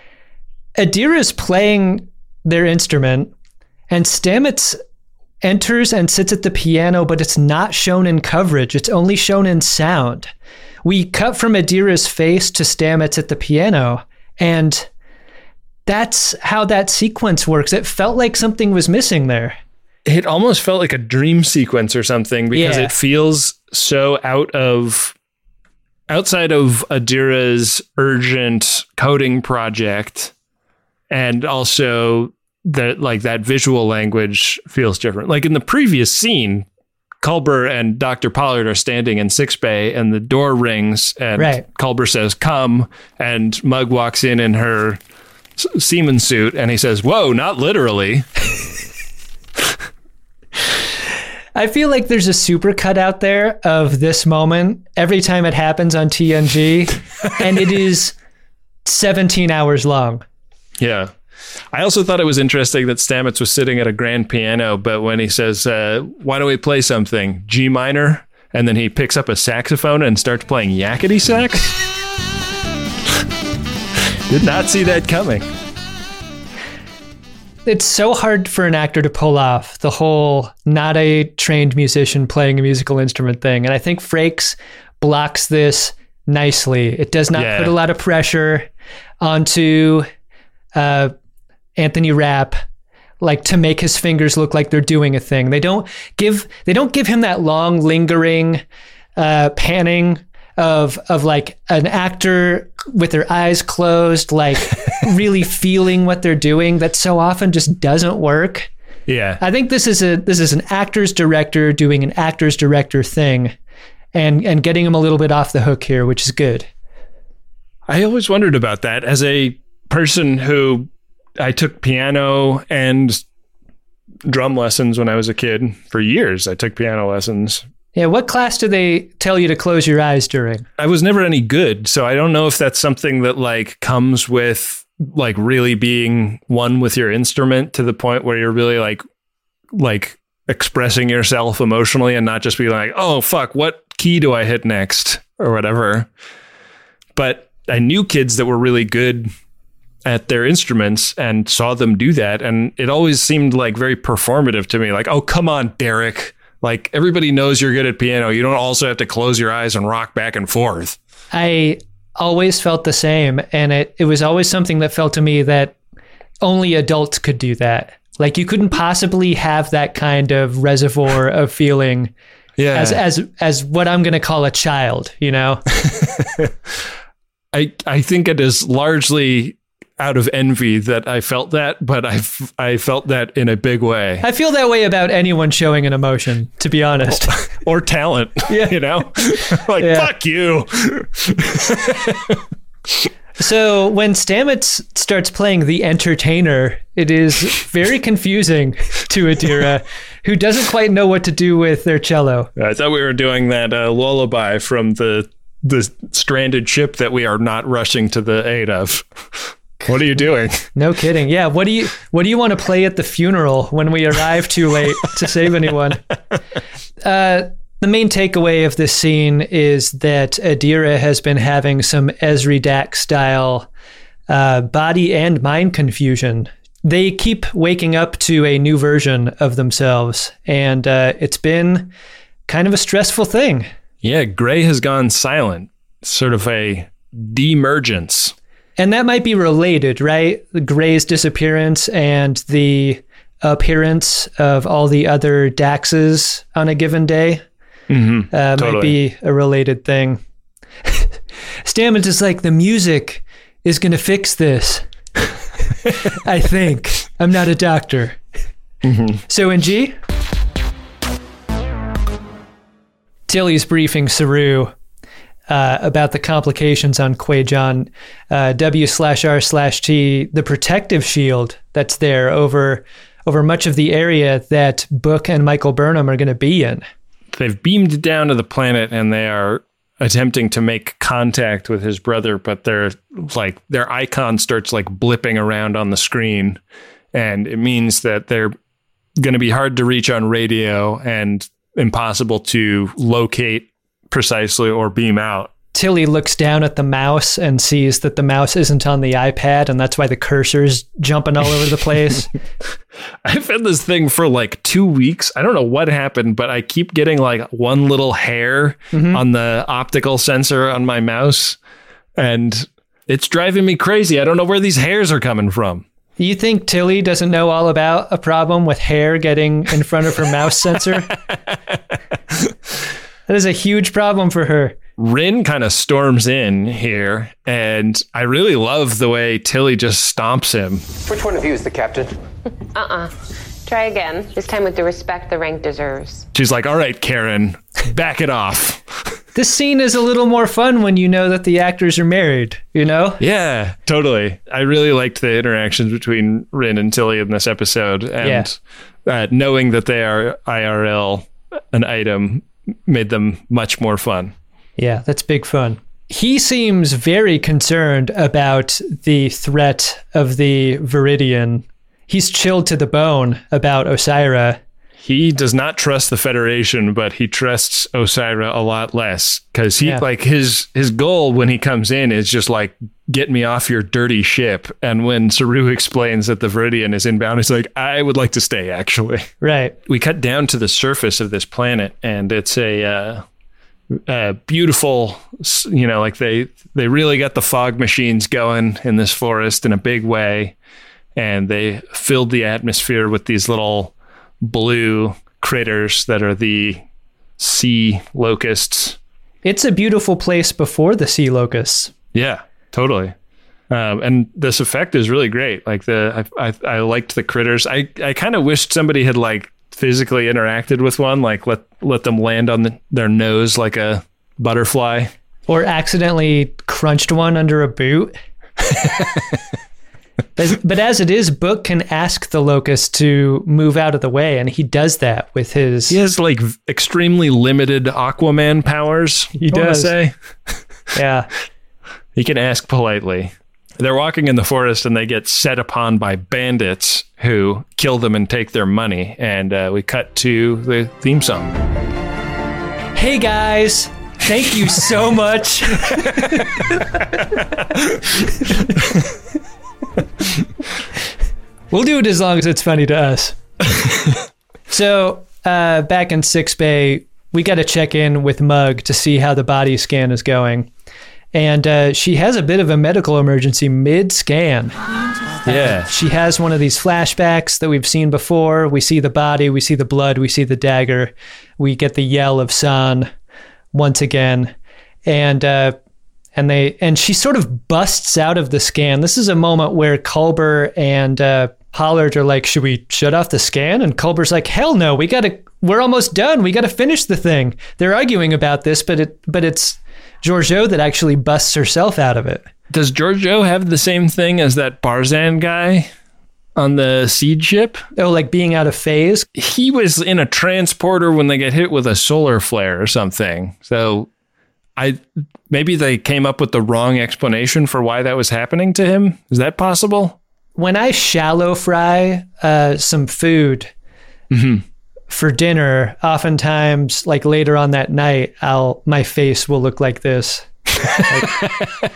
Adira's playing their instrument, and Stamets enters and sits at the piano, but it's not shown in coverage. It's only shown in sound. We cut from Adira's face to Stamets at the piano, and that's how that sequence works. It felt like something was missing there.
it almost felt like a dream sequence or something because
Yeah.
it feels so out of outside of Adira's urgent coding project, and also that like that visual language feels different. Like in the previous scene, Culber and Doctor Pollard are standing in sickbay and the door rings and
Right.
Culber says, "Come," and Mug walks in in her s- seaman suit and he says, "Whoa, not literally."
I feel like there's a supercut out there of this moment every time it happens on T N G, and it is seventeen hours long.
Yeah. I also thought it was interesting that Stamets was sitting at a grand piano, but when he says, uh, "Why don't we play something? G minor?" And then he picks up a saxophone and starts playing yakety sax. Did not see that coming.
It's so hard for an actor to pull off the whole not a trained musician playing a musical instrument thing. And I think Frakes blocks this nicely. It does not
Yeah.
put a lot of pressure onto uh, Anthony Rapp, like to make his fingers look like they're doing a thing. They don't give they don't give him that long lingering uh, panning of of like an actor with their eyes closed, like really feeling what they're doing. That so often just doesn't work.
Yeah.
I think this is a this is an actor's director doing an actor's director thing, and and getting him a little bit off the hook here, which is good.
I always wondered about that as a person who I took piano and drum lessons when I was a kid for years. I took piano lessons.
Yeah, what class do they tell you to close your eyes during?
I was never any good, so I don't know if that's something that like comes with like really being one with your instrument to the point where you're really like like expressing yourself emotionally and not just being like, "Oh fuck, what key do I hit next?" or whatever. But I knew kids that were really good at their instruments and saw them do that, and it always seemed like very performative to me. Like, "Oh, come on, Derek. Like, everybody knows you're good at piano. You don't also have to close your eyes and rock back and forth."
I always felt the same, and it, it was always something that felt to me that only adults could do that. Like, you couldn't possibly have that kind of reservoir of feeling
Yeah.
as as as what I'm going to call a child, you know?
I I think it is largely out of envy that I felt that, but I I felt that in a big way.
I feel that way about anyone showing an emotion, to be honest.
Or talent,
Yeah.
you know? Like,
Yeah.
fuck you.
So when Stamets starts playing the entertainer, it is very confusing to Adira, who doesn't quite know what to do with their cello.
I thought we were doing that uh, lullaby from the the stranded ship that we are not rushing to the aid of. What are you doing?
No kidding. Yeah. What do you What do you want to play at the funeral when we arrive too late to save anyone? Uh, the main takeaway of this scene is that Adira has been having some Ezri Dak style uh, body and mind confusion. They keep waking up to a new version of themselves, and uh, it's been kind of a stressful thing.
Yeah, Gray has gone silent. Sort of a demergence.
And that might be related, right? The Gray's disappearance and the appearance of all the other Daxes on a given day
Mm-hmm,
uh,
totally.
might be a related thing. Stamets is like, the music is going to fix this. I think. I'm not a doctor.
Mm-hmm.
So in G, Tilly's briefing Saru uh, about the complications on Quajon. Uh, W slash R slash T, the protective shield that's there over over much of the area that Book and Michael Burnham are going to be in.
They've beamed down to the planet and they are attempting to make contact with his brother, but they're like their icon starts like blipping around on the screen, and it means that they're going to be hard to reach on radio and impossible to locate precisely or beam out.
Tilly looks down at the mouse and sees that the mouse isn't on the iPad, and that's why the cursor's jumping all over the place.
I've had this thing for like two weeks. I don't know what happened, but I keep getting like one little hair
Mm-hmm.
on the optical sensor on my mouse, and it's driving me crazy. I don't know where these hairs are coming from.
You think Tilly doesn't know all about a problem with hair getting in front of her mouse sensor? That is a huge problem for her.
Rin kind of storms in here, and I really love the way Tilly just stomps him.
Which one of you is the captain?
Uh-uh. Try again. This time with the respect the rank deserves.
She's like, all right, Karen, back it off.
This scene is a little more fun when you know that the actors are married, you know?
Yeah, totally. I really liked the interactions between Rin and Tilly in this episode, and yeah. uh, knowing that they are I R L an item made them much more fun.
Yeah, that's big fun. He seems very concerned about the threat of the Viridian. He's chilled to the bone about Osyraa.
He does not trust the Federation, but he trusts Osyraa a lot less, because he yeah. like his his goal when he comes in is just like, get me off your dirty ship. And when Saru explains that the Viridian is inbound, he's like, I would like to stay, actually.
Right.
We cut down to the surface of this planet, and it's a uh, uh, beautiful, you know, like they they really got the fog machines going in this forest in a big way, and they filled the atmosphere with these little blue critters that are the sea locusts.
It's a beautiful place before the sea locusts.
Yeah, totally. Um, and this effect is really great. Like the, I, I, I liked the critters. I, I kind of wished somebody had like physically interacted with one, like let, let them land on the, their nose like a butterfly.
Or accidentally crunched one under a boot. But, but as it is, Book can ask the locust to move out of the way, and he does that with his...
He has, like, extremely limited Aquaman powers,
he does.
Say.
Yeah.
He can ask politely. They're walking in the forest, and they get set upon by bandits who kill them and take their money, and uh, we cut to the theme song.
Hey, guys! Thank you so much! We'll do it as long as it's funny to us. So, uh, back in Six Bay, we got to check in with Mug to see how the body scan is going. And uh, she has a bit of a medical emergency mid-scan.
Yeah.
Uh, she has one of these flashbacks that we've seen before. We see the body, we see the blood, we see the dagger. We get the yell of San once again. And... Uh, And they and she sort of busts out of the scan. This is a moment where Culber and uh, Pollard are like, should we shut off the scan? And Culber's like, hell no, we gotta, we're almost done. We gotta finish the thing. They're arguing about this, but it, but it's Georgiou that actually busts herself out of it.
Does Georgiou have the same thing as that Barzan guy on the seed ship?
Oh, like being out of phase?
He was in a transporter when they get hit with a solar flare or something. So I maybe they came up with the wrong explanation for why that was happening to him. Is that possible?
When I shallow fry uh, some food mm-hmm. for dinner, oftentimes, like later on that night, I'll my face will look like this. Like,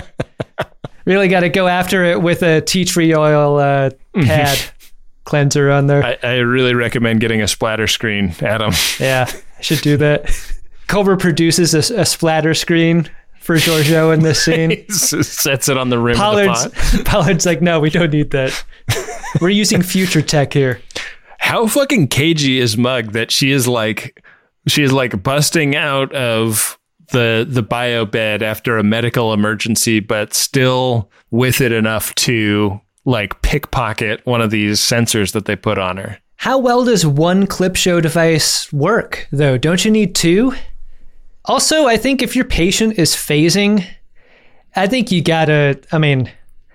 really got to go after it with a tea tree oil uh, pad cleanser on there.
I, I really recommend getting a splatter screen, Adam.
Yeah, I should do that. Culber produces a, a splatter screen for Georgiou in this scene.
He sets it on the rim
Pollard's,
of the pot.
Pollard's like, no, we don't need that. We're using future tech here.
How fucking cagey is Mug that she is like, she is like busting out of the the bio bed after a medical emergency, but still with it enough to like pickpocket one of these sensors that they put on her.
How well does one clip show device work, though? Don't you need two? Also, I think if your patient is phasing, I think you gotta, I mean,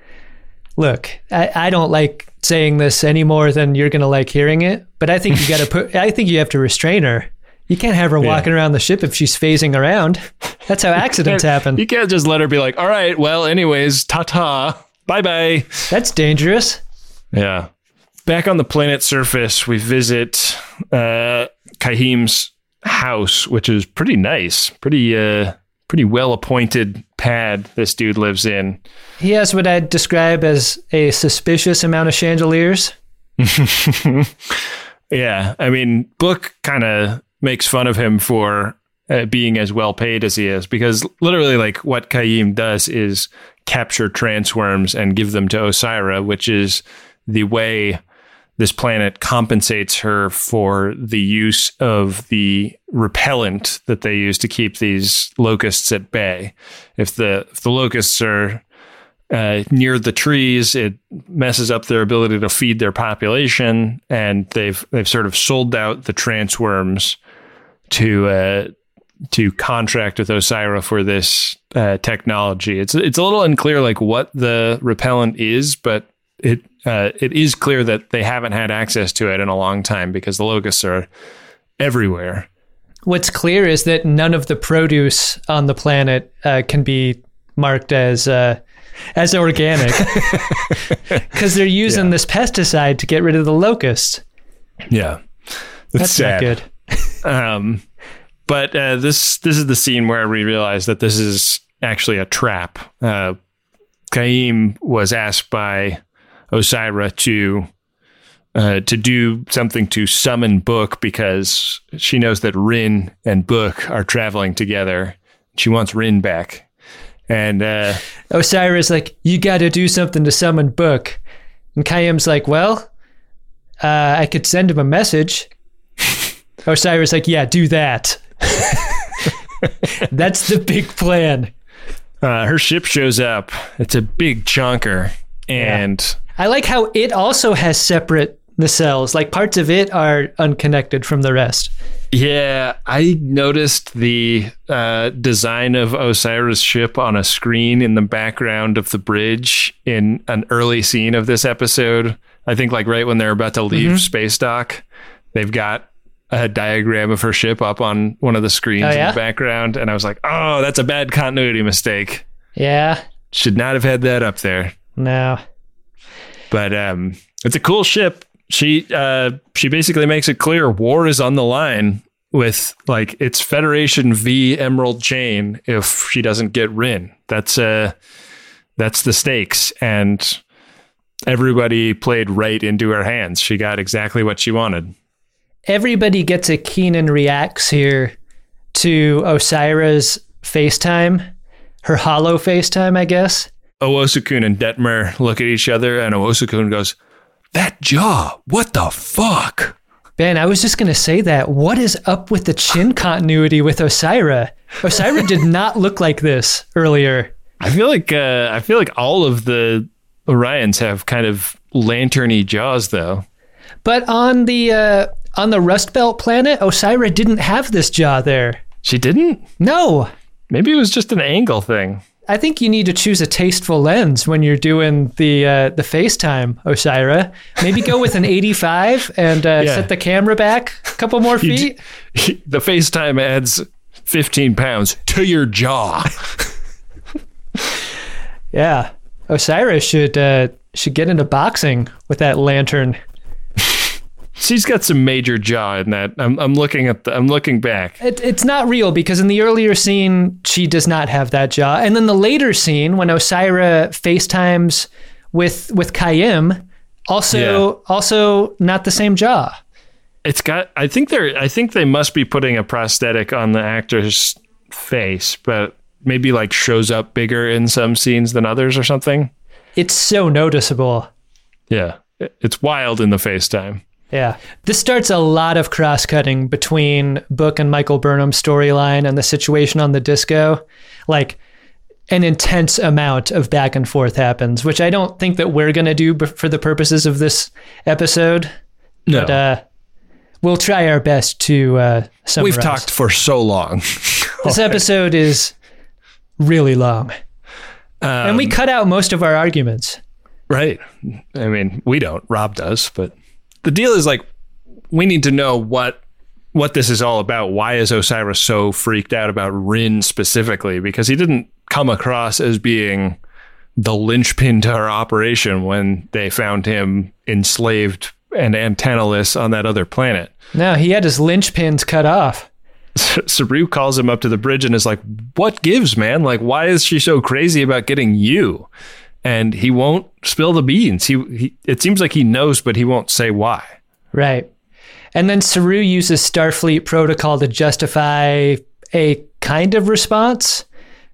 look, I, I don't like saying this any more than you're gonna like hearing it, but I think you gotta put, I think you have to restrain her. You can't have her yeah. walking around the ship if she's phasing around. That's how accidents happen.
You can't just let her be like, all right, well, anyways, ta-ta, bye-bye.
That's dangerous.
Yeah. Back on the planet's surface, we visit uh, Kahim's house, which is pretty nice, pretty uh, pretty well-appointed pad this dude lives in.
He has what I'd describe as a suspicious amount of chandeliers.
Yeah, I mean, Book kind of makes fun of him for uh, being as well paid as he is, because literally, like, what Kahim does is capture transworms and give them to Osira, which is the way this planet compensates her for the use of the repellent that they use to keep these locusts at bay. If the if the locusts are uh, near the trees, it messes up their ability to feed their population, and they've they've sort of sold out the transworms to uh, to contract with Osira for this uh, technology. It's it's a little unclear like what the repellent is, but it uh, it is clear that they haven't had access to it in a long time because the locusts are everywhere.
What's clear is that none of the produce on the planet uh, can be marked as uh, as organic because they're using
Yeah.
this pesticide to get rid of the locusts.
Yeah,
That's
sad.
not good.
Um, but uh, this this is the scene where we realize that this is actually a trap. Uh, Kaim was asked by Osira to uh, to do something to summon Book because she knows that Rin and Book are traveling together. She wants Rin back. And uh,
Osira's like, you got to do something to summon Book. And Kayim's like, well, uh, I could send him a message. Osira's like, yeah, do that. That's the big plan.
uh, her ship shows up. It's a big chonker. And
I like how it also has separate nacelles. Like parts of it are unconnected from the rest.
yeah, I noticed the uh, design of Osira's ship on a screen in the background of the bridge in an early scene of this episode. I think like right when they're about to leave space dock, they've got a diagram of her ship up on one of the screens
Oh, yeah?
in the background. And I was like, oh, that's a bad continuity mistake.
Yeah.
Should not have had that up there.
No.
But um, it's a cool ship. She uh, she basically makes it clear war is on the line with like it's Federation v Emerald Chain if she doesn't get Rin. That's uh that's the stakes, and everybody played right into her hands. She got exactly what she wanted.
Everybody gets a Keenan reacts here to Osira's FaceTime, her hollow FaceTime, I guess.
Owosukun and Detmer look at each other, and Owosukun goes, "That jaw, what the fuck?"
Ben, I was just going to say that. What is up with the chin continuity with Osira? Osira did not look like this earlier.
I feel like uh, I feel like all of the Orions have kind of lanterny jaws, though.
But on the uh, on the Rust Belt planet, Osira didn't have this jaw there.
She didn't?
No.
Maybe it was just an angle thing.
I think you need to choose a tasteful lens when you're doing the uh, the FaceTime, Osira. Maybe go with an eighty-five and uh,
Yeah.
set the camera back a couple more
You
feet.
d- the FaceTime adds fifteen pounds to your jaw.
Yeah, Osira should uh, should get into boxing with that lantern.
She's got some major jaw in that. I'm, I'm looking at the, I'm looking back.
It, it's not real because in the earlier scene she does not have that jaw, and then the later scene when Osira FaceTimes with with Kayim, also
Yeah.
also not the same jaw.
It's got. I think they're. I think they must be putting a prosthetic on the actor's face, but maybe like shows up bigger in some scenes than others or something.
It's so noticeable.
Yeah, It- it's wild in the FaceTime.
Yeah. This starts a lot of cross-cutting between Book and Michael Burnham's storyline and the situation on the disco. Like, an intense amount of back and forth happens, which I don't think that we're going to do b- for the purposes of this episode.
No,
But uh, we'll try our best to uh, summarize.
we've talked for so long.
This episode is really long.
Um,
And we cut out most of our arguments.
Right. I mean, we don't. Rob does, but the deal is like we need to know what what this is all about. Why is Osira so freaked out about Rin specifically? Because he didn't come across as being the linchpin to our operation when they found him enslaved and antennaless on that other planet.
No, he had his linchpins cut off.
Saru calls him up to the bridge and is like, "What gives, man? Like, why is she so crazy about getting you?" And he won't spill the beans. He, he it seems like he knows, but he won't say why.
Right. And then Saru uses Starfleet protocol to justify a kind of response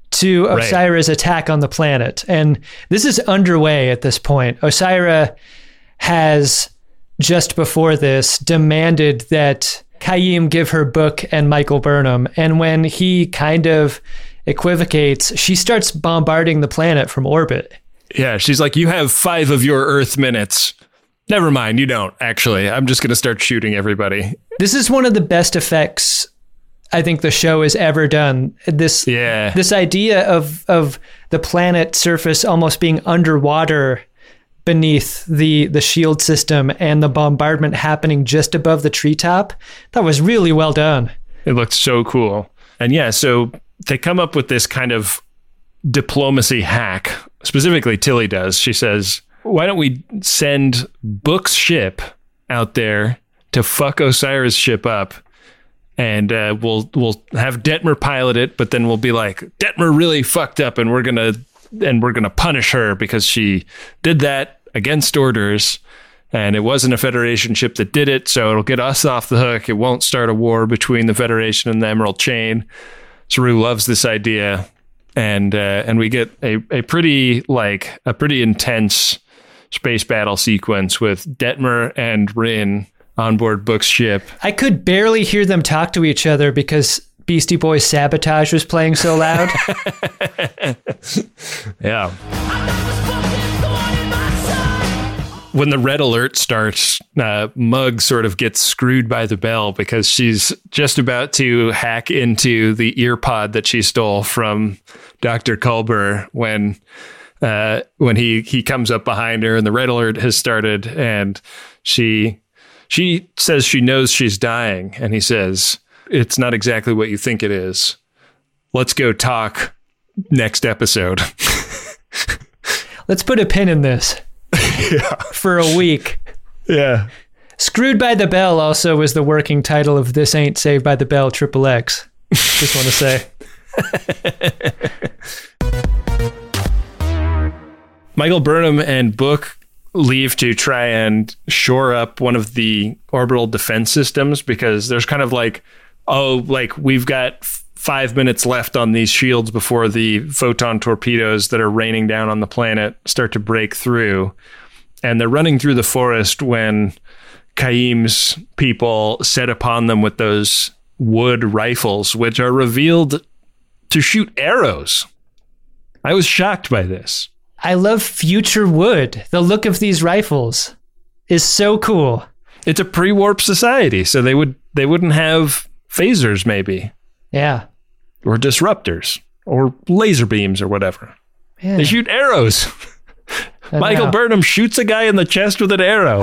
to
Right.
Osira's attack on the planet. And this is underway at this point. Osira has, just before this, demanded that Kaim give her Book and Michael Burnham. And when he kind of equivocates, she starts bombarding the planet from orbit.
Yeah, she's like, you have five of your Earth minutes. Never mind, you don't, actually. I'm just going to start shooting everybody.
This is one of the best effects I think the show has ever done. This
Yeah.
this idea of of the planet surface almost being underwater beneath the the shield system and the bombardment happening just above the treetop. That was really well done.
It looked so cool. And yeah, so they come up with this kind of diplomacy hack. Specifically, Tilly does. She says, why don't we send Book's ship out there to fuck Osira's ship up, and uh, we'll we'll have Detmer pilot it, but then we'll be like, Detmer really fucked up, and we're gonna and we're gonna punish her because she did that against orders, and it wasn't a Federation ship that did it, so it'll get us off the hook. It won't start a war between the Federation and the Emerald Chain. Saru loves this idea, and uh, and we get a, a pretty like a pretty intense space battle sequence with Detmer and Rin on board Book's ship.
I could barely hear them talk to each other because Beastie Boys Sabotage was playing so loud.
Yeah. When the red alert starts, uh, Mug sort of gets screwed by the bell because she's just about to hack into the ear pod that she stole from Doctor Culber when uh, when he, he comes up behind her and the red alert has started, and she she says she knows she's dying, and he says, it's not exactly what you think it is. Let's go talk next episode.
Let's put a pin in this.
Yeah.
For a week.
Yeah.
Screwed by the Bell also was the working title of This Ain't Saved by the Bell Triple X. Just want to say.
Michael Burnham and Book leave to try and shore up one of the orbital defense systems because there's kind of like, oh, like we've got f- five minutes left on these shields before the photon torpedoes that are raining down on the planet start to break through. And they're running through the forest when Kaim's people set upon them with those wood rifles, which are revealed to shoot arrows. I was shocked by this.
I love future wood. The look of these rifles is so cool.
It's a pre-warp society, so they would they wouldn't have phasers, maybe.
Yeah.
Or disruptors, or laser beams, or whatever.
Yeah.
They shoot arrows.
I
Michael
know.
Burnham shoots a guy in the chest with an arrow.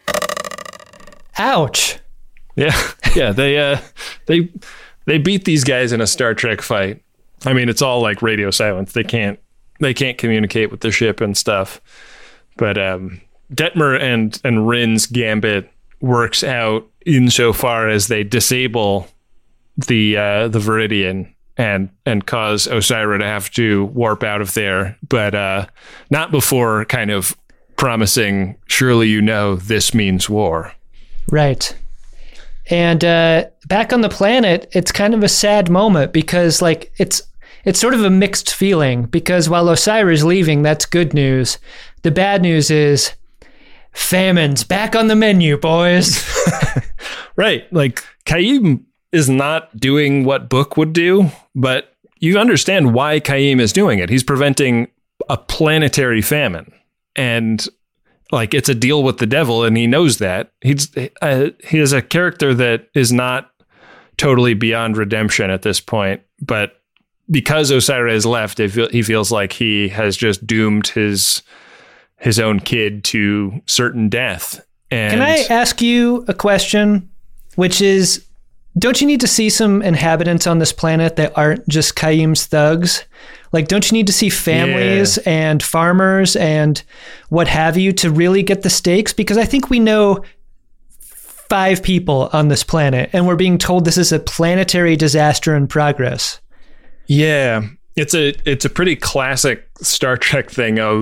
Ouch.
Yeah, yeah. They uh, they they beat these guys in a Star Trek fight. I mean, it's all like radio silence. They can't they can't communicate with the ship and stuff. But um, Detmer and and Rin's gambit works out insofar as they disable the uh, the Viridian and and cause Osira to have to warp out of there, but uh, not before kind of promising, surely you know this means war.
Right. And uh, back on the planet, it's kind of a sad moment because like it's it's sort of a mixed feeling because while Osira's leaving, that's good news. The bad news is famine's back on the menu, boys.
Right. Like Kaim is not doing what Book would do, but you understand why Kaim is doing it. He's preventing a planetary famine, and like it's a deal with the devil, and he knows that. He's uh, he is a character that is not totally beyond redemption at this point, but because Osira is left, it feel, he feels like he has just doomed his his own kid to certain death. And
Can I ask you a question, which is, don't you need to see some inhabitants on this planet that aren't just Kaim's thugs? Like, don't you need to see families
Yeah.
and farmers and what have you to really get the stakes? Because I think we know five people on this planet, and we're being told this is a planetary disaster in progress.
Yeah, it's a it's a pretty classic Star Trek thing of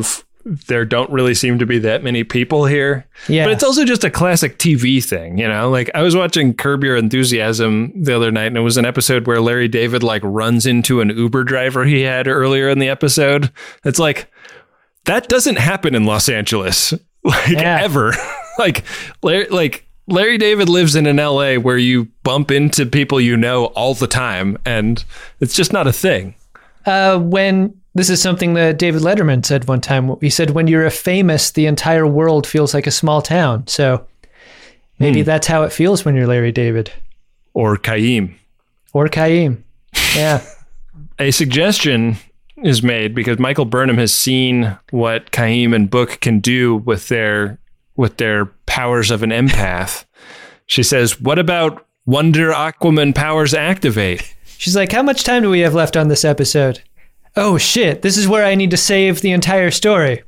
there don't really seem to be that many people here.
Yeah.
But it's also just a classic T V thing, you know? Like I was watching Curb Your Enthusiasm the other night, and it was an episode where Larry David like runs into an Uber driver he had earlier in the episode. It's like, that doesn't happen in Los Angeles, like
Yeah.
ever. like, Larry, like Larry David lives in an L A where you bump into people you know all the time, and it's just not a thing.
Uh, when this is something that David Letterman said one time. He said, when you're a famous, the entire world feels like a small town. So maybe
Hmm.
that's how it feels when you're Larry David.
Or Kaim.
Or Kaim. Yeah.
A suggestion is made because Michael Burnham has seen what Kaim and Book can do with their with their powers of an empath. She says, what about Wonder Aquaman powers activate?
She's like, how much time do we have left on this episode? Oh, shit. This is where I need to save the entire story.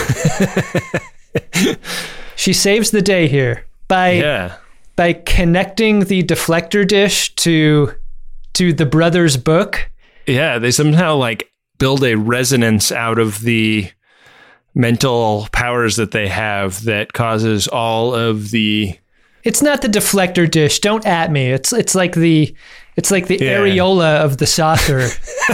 She saves the day here by
Yeah.
by connecting the deflector dish to to the brother's book.
Yeah, they somehow like build a resonance out of the mental powers that they have that causes all of the
It's not the deflector dish. Don't at me. It's it's like the it's like the
Yeah.
areola of the saucer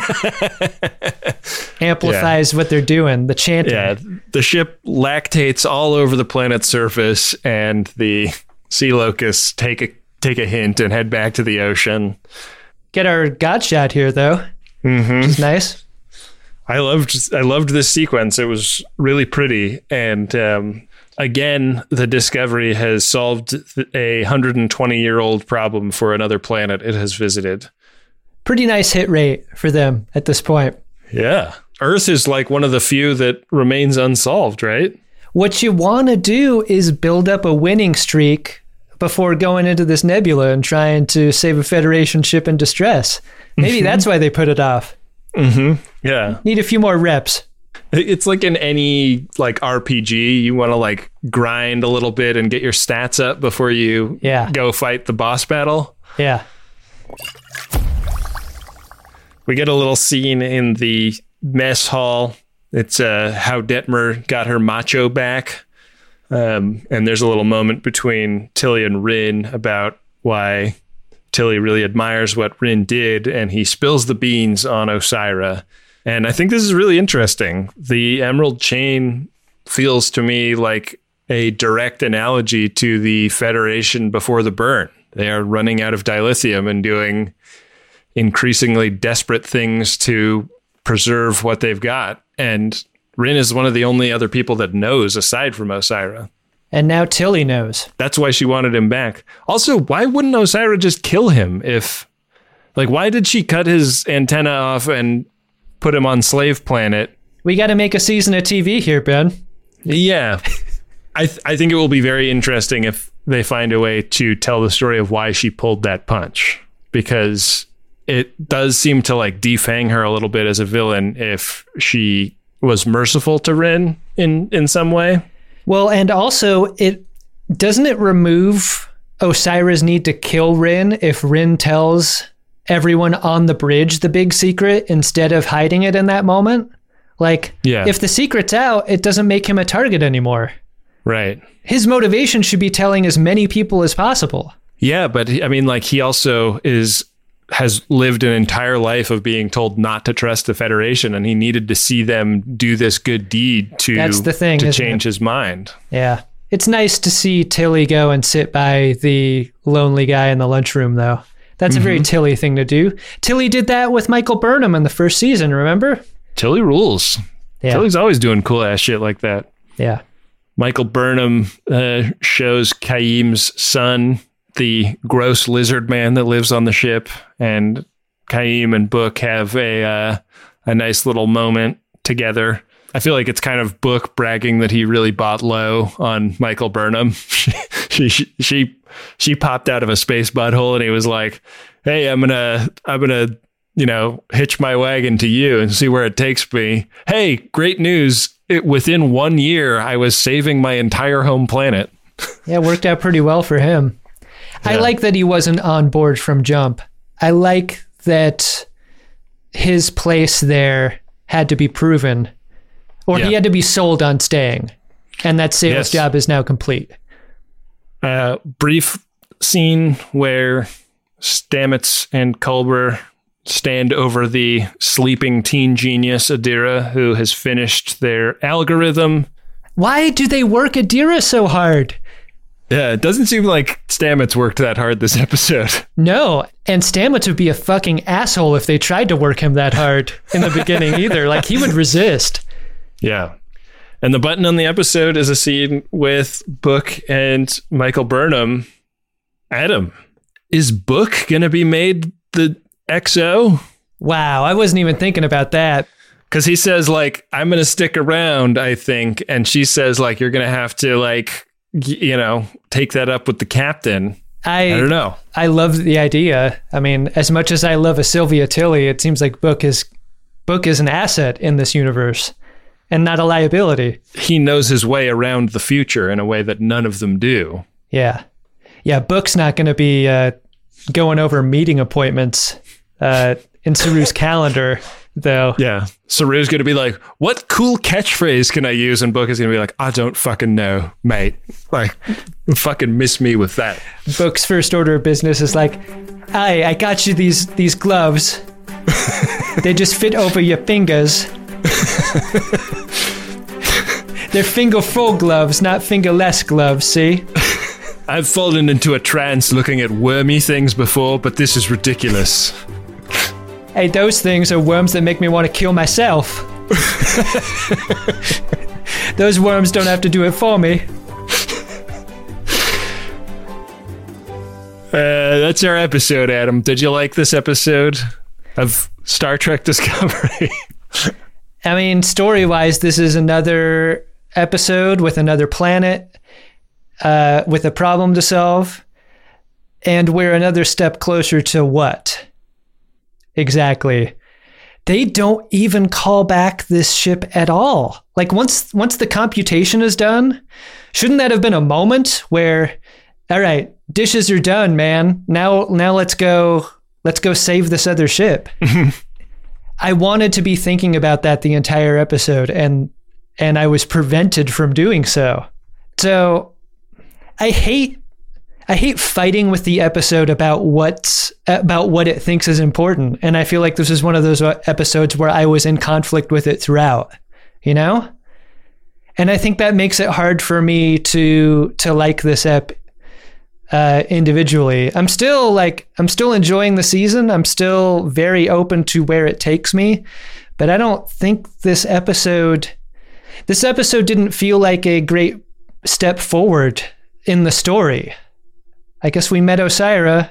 amplifies what they're doing. The chanting.
yeah, the ship lactates all over the planet's surface, and the sea locusts take a take a hint and head back to the ocean.
Get our god shot here though. Mm-hmm. Which is nice.
I loved I loved this sequence. It was really pretty, and um, again, the Discovery has solved a one hundred twenty year old problem for another planet it has visited.
Pretty nice hit rate for them at this point.
Yeah, Earth is like one of the few that remains unsolved, right?
What you want to do is build up a winning streak before going into this nebula and trying to save a Federation ship in distress. Maybe
Mm-hmm.
that's why they put it off.
Yeah,
Need a few more reps.
it's like in any like R P G, you want to like grind a little bit and get your stats up before you
Yeah.
go fight the boss battle.
Yeah.
We get a little scene in the mess hall. It's uh, how Detmer got her macho back. Um, and there's a little moment between Tilly and Rin about why Tilly really admires what Rin did, and he spills the beans on Osira. And I think this is really interesting. The Emerald Chain feels to me like a direct analogy to the Federation before the burn. They are running out of dilithium and doing increasingly desperate things to preserve what they've got. And Rin is one of the only other people that knows aside from Osira.
And now Tilly knows.
That's why she wanted him back. Also, why wouldn't Osira just kill him if, like, why did she cut his antenna off and put him on Slave Planet?
We got to make a season of T V here, Ben.
Yeah. I th- I think it will be very interesting if they find a way to tell the story of why she pulled that punch, because it does seem to like defang her a little bit as a villain if she was merciful to Rin in, in some way.
Well, and also, it doesn't it remove Osira's need to kill Rin if Rin tells everyone on the bridge the big secret instead of hiding it in that moment? Like,
Yeah.
if the secret's out, it doesn't make him a target anymore.
Right.
His motivation should be telling as many people as possible.
Yeah, but he- I mean, like he also is has lived an entire life of being told not to trust the Federation, and he needed to see them do this good deed to
That's the thing,
to
isn't
change
it?
his mind.
Yeah. It's nice to see Tilly go and sit by the lonely guy in the lunchroom, though. That's a very Tilly thing to do. Tilly did that with Michael Burnham in the first season, remember?
Tilly rules.
Yeah.
Tilly's always doing cool ass shit like that.
Yeah.
Michael Burnham uh, shows Kaim's son the gross lizard man that lives on the ship, and Kaim and Book have a uh, a nice little moment together. I feel like it's kind of Book bragging that he really bought low on Michael Burnham. she, she she she popped out of a space butthole, and he was like, "Hey, I'm gonna I'm gonna you know hitch my wagon to you and see where it takes me. Hey, great news! It, within one year, I was saving my entire home planet."
Yeah, it worked out pretty well for him. I
Yeah.
like that he wasn't on board from jump. I like that his place there had to be proven. Or
Yeah.
he had to be sold on staying. And that sales
Yes.
job is now complete.
Uh, brief scene where Stamets and Culber stand over the sleeping teen genius Adira, who has finished their algorithm.
Why do they work Adira so hard?
Yeah, it doesn't seem like Stamets worked that hard this episode.
No, and Stamets would be a fucking asshole if they tried to work him that hard in the beginning either. Like, he would resist.
Yeah. And the button on the episode is a scene with Book and Michael Burnham. Adam, is Book going to be made the X O?
Wow, I wasn't even thinking about that.
Because he says, like, I'm going to stick around, I think. And she says, like, you're going to have to, like, y- you know, take that up with the captain.
I,
I don't know.
I love the idea. I mean, as much as I love a Sylvia Tilly, it seems like Book is Book is an asset in this universe and not a liability.
He knows his way around the future in a way that none of them do.
Yeah. Yeah, Book's not going to be uh, going over meeting appointments uh, in Saru's calendar, though.
Yeah. Saru's going to be like, what cool catchphrase can I use? And Book is going to be like, I don't fucking know, mate. Like, fucking miss me with that.
Book's first order of business is like, "Aye, I got you these these gloves. They just fit over your fingers. They're finger-full gloves, not finger-less gloves, see?
I've fallen into a trance looking at wormy things before, but this is ridiculous.
Hey, those things are worms that make me want to kill myself. Those worms don't have to do it for me."
Uh, that's our episode, Adam. Did you like this episode of Star Trek Discovery?
I mean, story-wise, this is another episode with another planet, uh, with a problem to solve, and we're another step closer to what? Exactly. They don't even call back this ship at all. Like, once once the computation is done, shouldn't that have been a moment where, all right, dishes are done, man. Now now let's go let's go save this other ship. I wanted to be thinking about that the entire episode, and and I was prevented from doing so. So I hate I hate fighting with the episode about what's about what it thinks is important, and I feel like this is one of those episodes where I was in conflict with it throughout, you know? And I think that makes it hard for me to to like this ep uh, individually. I'm still like I'm still enjoying the season. I'm still very open to where it takes me, but I don't think this episode this episode didn't feel like a great step forward in the story. I guess we met Osira.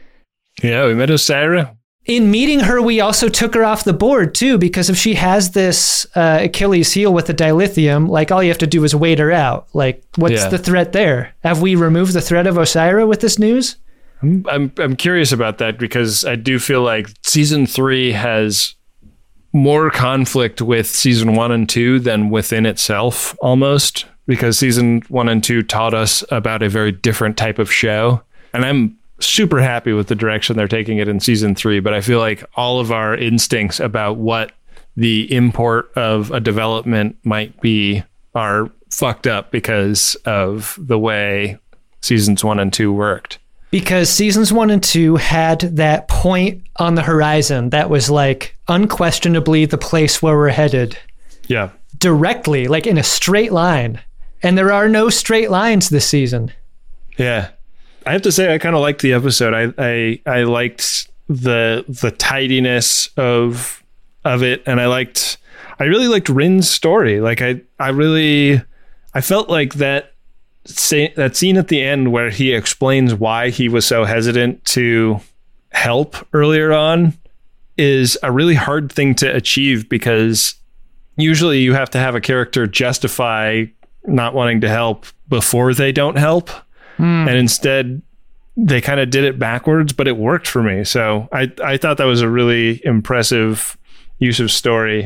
Yeah, we met Osira.
In meeting her, we also took her off the board, too, because if she has this uh, Achilles heel with the dilithium, like, all you have to do is wait her out. Like, what's
Yeah.
the threat there? Have we removed the threat of Osira with this news?
I'm I'm curious about that because I do feel like season three has more conflict with season one and two than within itself, almost, because season one and two taught us about a very different type of show. And I'm super happy with the direction they're taking it in season three, but I feel like all of our instincts about what the import of a development might be are fucked up because of the way seasons one and two worked.
Because seasons one and two had that point on the horizon that was like unquestionably the place where we're headed.
Yeah.
Directly, like in a straight line. And there are no straight lines this season.
Yeah. I have to say I kind of liked the episode. I, I I liked the the tidiness of of it, and I liked I really liked Rin's story. Like I I really I felt like that Say, that scene at the end where he explains why he was so hesitant to help earlier on is a really hard thing to achieve, because usually you have to have a character justify not wanting to help before they don't help. Mm. And instead they kind of did it backwards, but it worked for me. So I, I thought that was a really impressive use of story.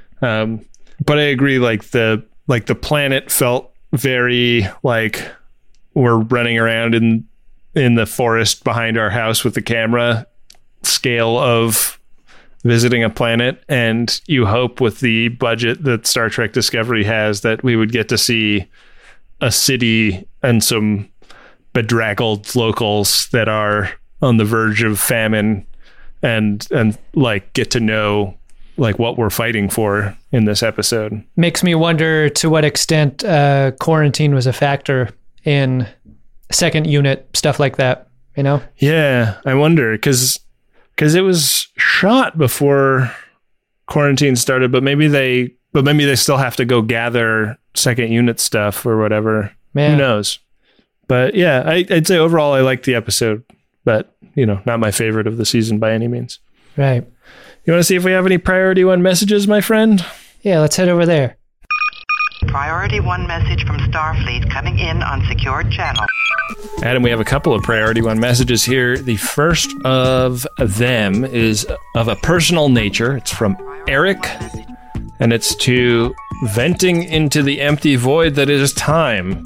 Um, but I agree, like the, like the planet felt very like we're running around in in the forest behind our house with the camera scale of visiting a planet, and you hope with the budget that Star Trek Discovery has that we would get to see a city and some bedraggled locals that are on the verge of famine and and like get to know like what we're fighting for in this episode.
Makes me wonder to what extent uh, quarantine was a factor in second unit, stuff like that, you know?
Yeah, I wonder, because because it was shot before quarantine started, but maybe they but maybe they still have to go gather second unit stuff or whatever.
Man.
Who knows? But yeah, I, I'd say overall I liked the episode, but you know, not my favorite of the season by any means.
Right.
You want to see if we have any priority one messages, my friend?
Yeah, let's head over there.
Priority one message from Starfleet coming in on secured channel.
Adam, we have a couple of priority one messages here. The first of them is of a personal nature. It's from Eric, and it's to venting into the empty void that is time.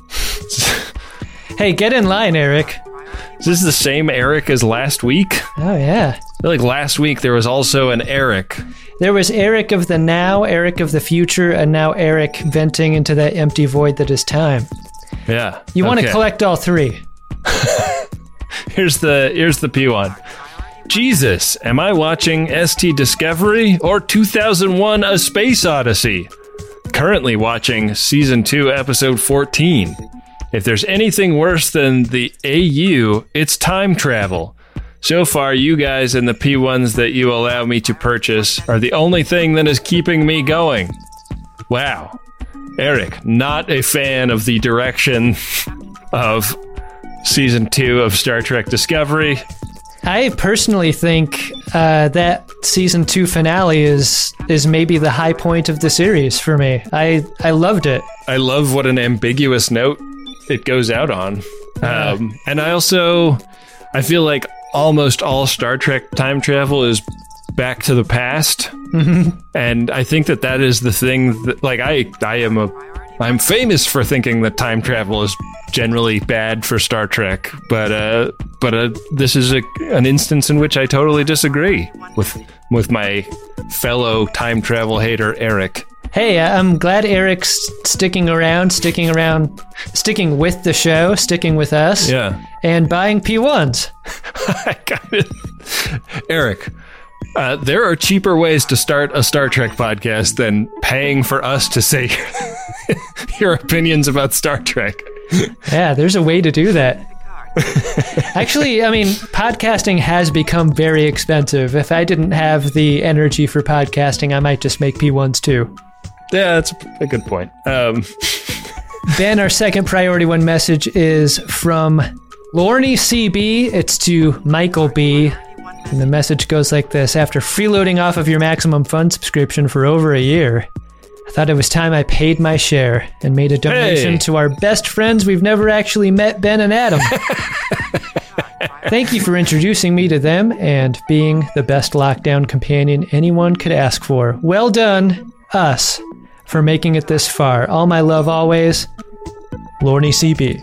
Hey, get in line, Eric.
Is this the same Eric as last week?
Oh, yeah.
I feel like last week there was also an Eric.
There was Eric of the now, Eric of the future, and now Eric venting into that empty void that is time.
Yeah.
You want to
okay.
collect all three.
Here's the here's the P one. Jesus, am I watching S T Discovery or two thousand one A Space Odyssey? Currently watching Season two, Episode fourteen. If there's anything worse than the A U, it's time travel. So far, you guys and the P ones that you allow me to purchase are the only thing that is keeping me going. Wow. Eric, not a fan of the direction of Season two of Star Trek Discovery.
I personally think uh, that Season two finale is is maybe the high point of the series for me. I, I loved it.
I love what an ambiguous note it goes out on.
Yeah.
Um, and I also, I feel like almost all Star Trek time travel is back to the past.
Mm-hmm.
And I think that that is the thing that, like, I, I am a, I'm famous for thinking that time travel is generally bad for Star Trek, but, uh, but, uh, this is a, an instance in which I totally disagree with, with my fellow time travel hater, Eric.
Hey, I'm glad Eric's sticking around, sticking around, sticking with the show, sticking with us.
Yeah.
And buying P ones.
I got it. Eric, uh, there are cheaper ways to start a Star Trek podcast than paying for us to say your opinions about Star Trek.
Yeah, there's a way to do that. Actually, I mean, podcasting has become very expensive. If I didn't have the energy for podcasting, I might just make P ones too.
Yeah, that's a good point. Um.
Ben, our second priority one message is from Lorne C B. It's to Michael B. And the message goes like this. After freeloading off of your Maximum Fun subscription for over a year, I thought it was time I paid my share and made a donation
Hey.
to our best friends we've never actually met, Ben and Adam. Thank you for introducing me to them and being the best lockdown companion anyone could ask for. Well done, us, for making it this far. All my love always, Lorne C B.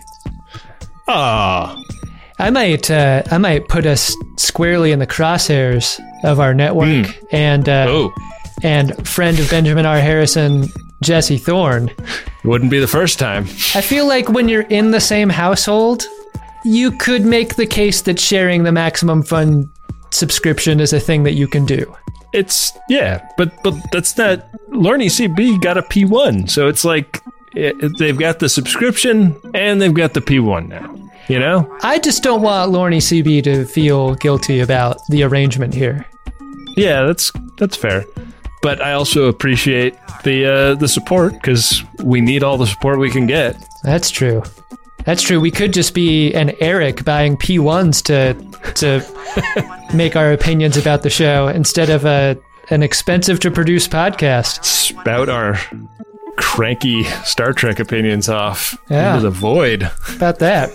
Ah.
I might, uh, I might put us squarely in the crosshairs of our network,
Mm.
and uh,
Oh.
and friend of Benjamin R. Harrison, Jesse Thorne.
It wouldn't be the first time.
I feel like when you're in the same household, you could make the case that sharing the Maximum Fun subscription is a thing that you can do.
It's, yeah, but but that's not, Lorne C B got a P one, so it's like it, they've got the subscription and they've got the P one now, you know?
I just don't want Lorne C B to feel guilty about the arrangement here.
Yeah, that's that's fair. But I also appreciate the uh, the support, because we need all the support we can get.
That's true. That's true. We could just be an Eric buying P ones to to make our opinions about the show instead of a an expensive to produce podcast.
Spout our cranky Star Trek opinions off
Yeah.
into the void.
About that.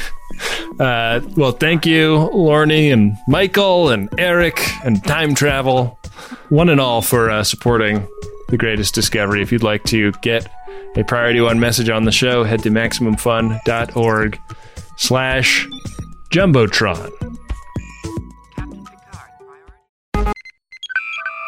Uh, well, thank you, Lorne and Michael and Eric and Time Travel, one and all, for uh, supporting The Greatest Discovery. If you'd like to get a Priority One message on the show, head to MaximumFun.org slash Jumbotron.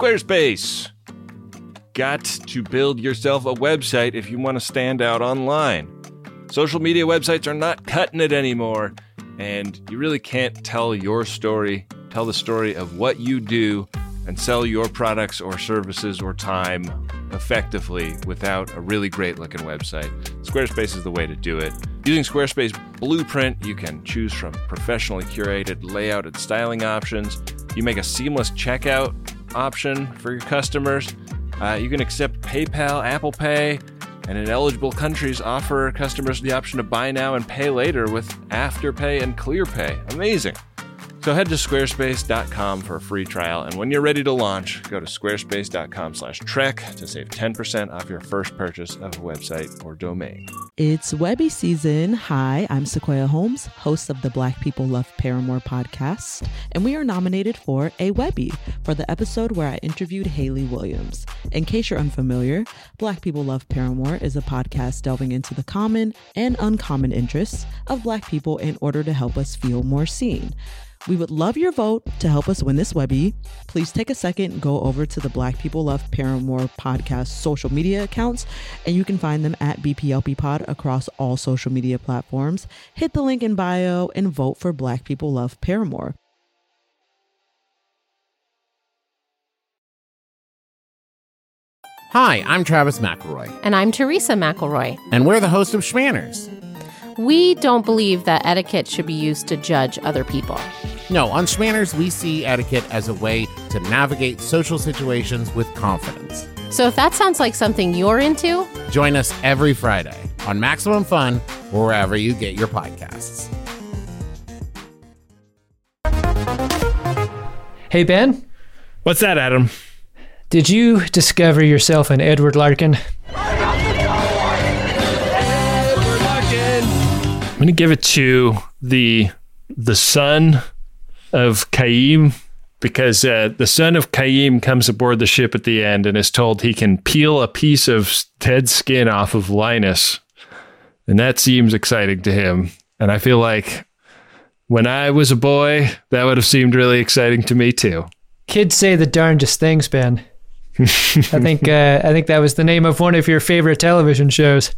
Squarespace. Got to build yourself a website if you want to stand out online. Social media websites are not cutting it anymore, and you really can't tell your story, tell the story of what you do, and sell your products or services or time effectively without a really great looking website. Squarespace is the way to do it. Using Squarespace Blueprint, you can choose from professionally curated layout and styling options. You make a seamless checkout option for your customers. Uh, you can accept PayPal, Apple Pay, and in eligible countries offer customers the option to buy now and pay later with Afterpay and ClearPay. Amazing. So head to squarespace dot com for a free trial, and when you're ready to launch, go to squarespace dot com slash trek to save ten percent off your first purchase of a website or domain.
It's Webby season. Hi, I'm Sequoia Holmes, host of the Black People Love Paramore podcast, and we are nominated for a Webby for the episode where I interviewed Hayley Williams. In case you're unfamiliar, Black People Love Paramore is a podcast delving into the common and uncommon interests of Black people in order to help us feel more seen. We would love your vote to help us win this Webby. Please take a second, go over to the Black People Love Paramore podcast social media accounts, and you can find them at B P L P Pod across all social media platforms. Hit the link in bio and vote for Black People Love Paramore.
Hi, I'm Travis McElroy.
And I'm Teresa McElroy.
And we're the host of Schmanners.
We don't believe that etiquette should be used to judge other people.
No, on Schmanners, we see etiquette as a way to navigate social situations with confidence.
So if that sounds like something you're into,
join us every Friday on Maximum Fun or wherever you get your podcasts.
Hey, Ben.
What's that, Adam?
Did you discover yourself an Edward Larkin?
I'm going to give it to the the son of Qayyim, because uh, the son of Qayyim comes aboard the ship at the end and is told he can peel a piece of dead skin off of Linus. And that seems exciting to him. And I feel like when I was a boy, that would have seemed really exciting to me too.
Kids say the darndest things, Ben. I think uh, I think that was the name of one of your favorite television shows.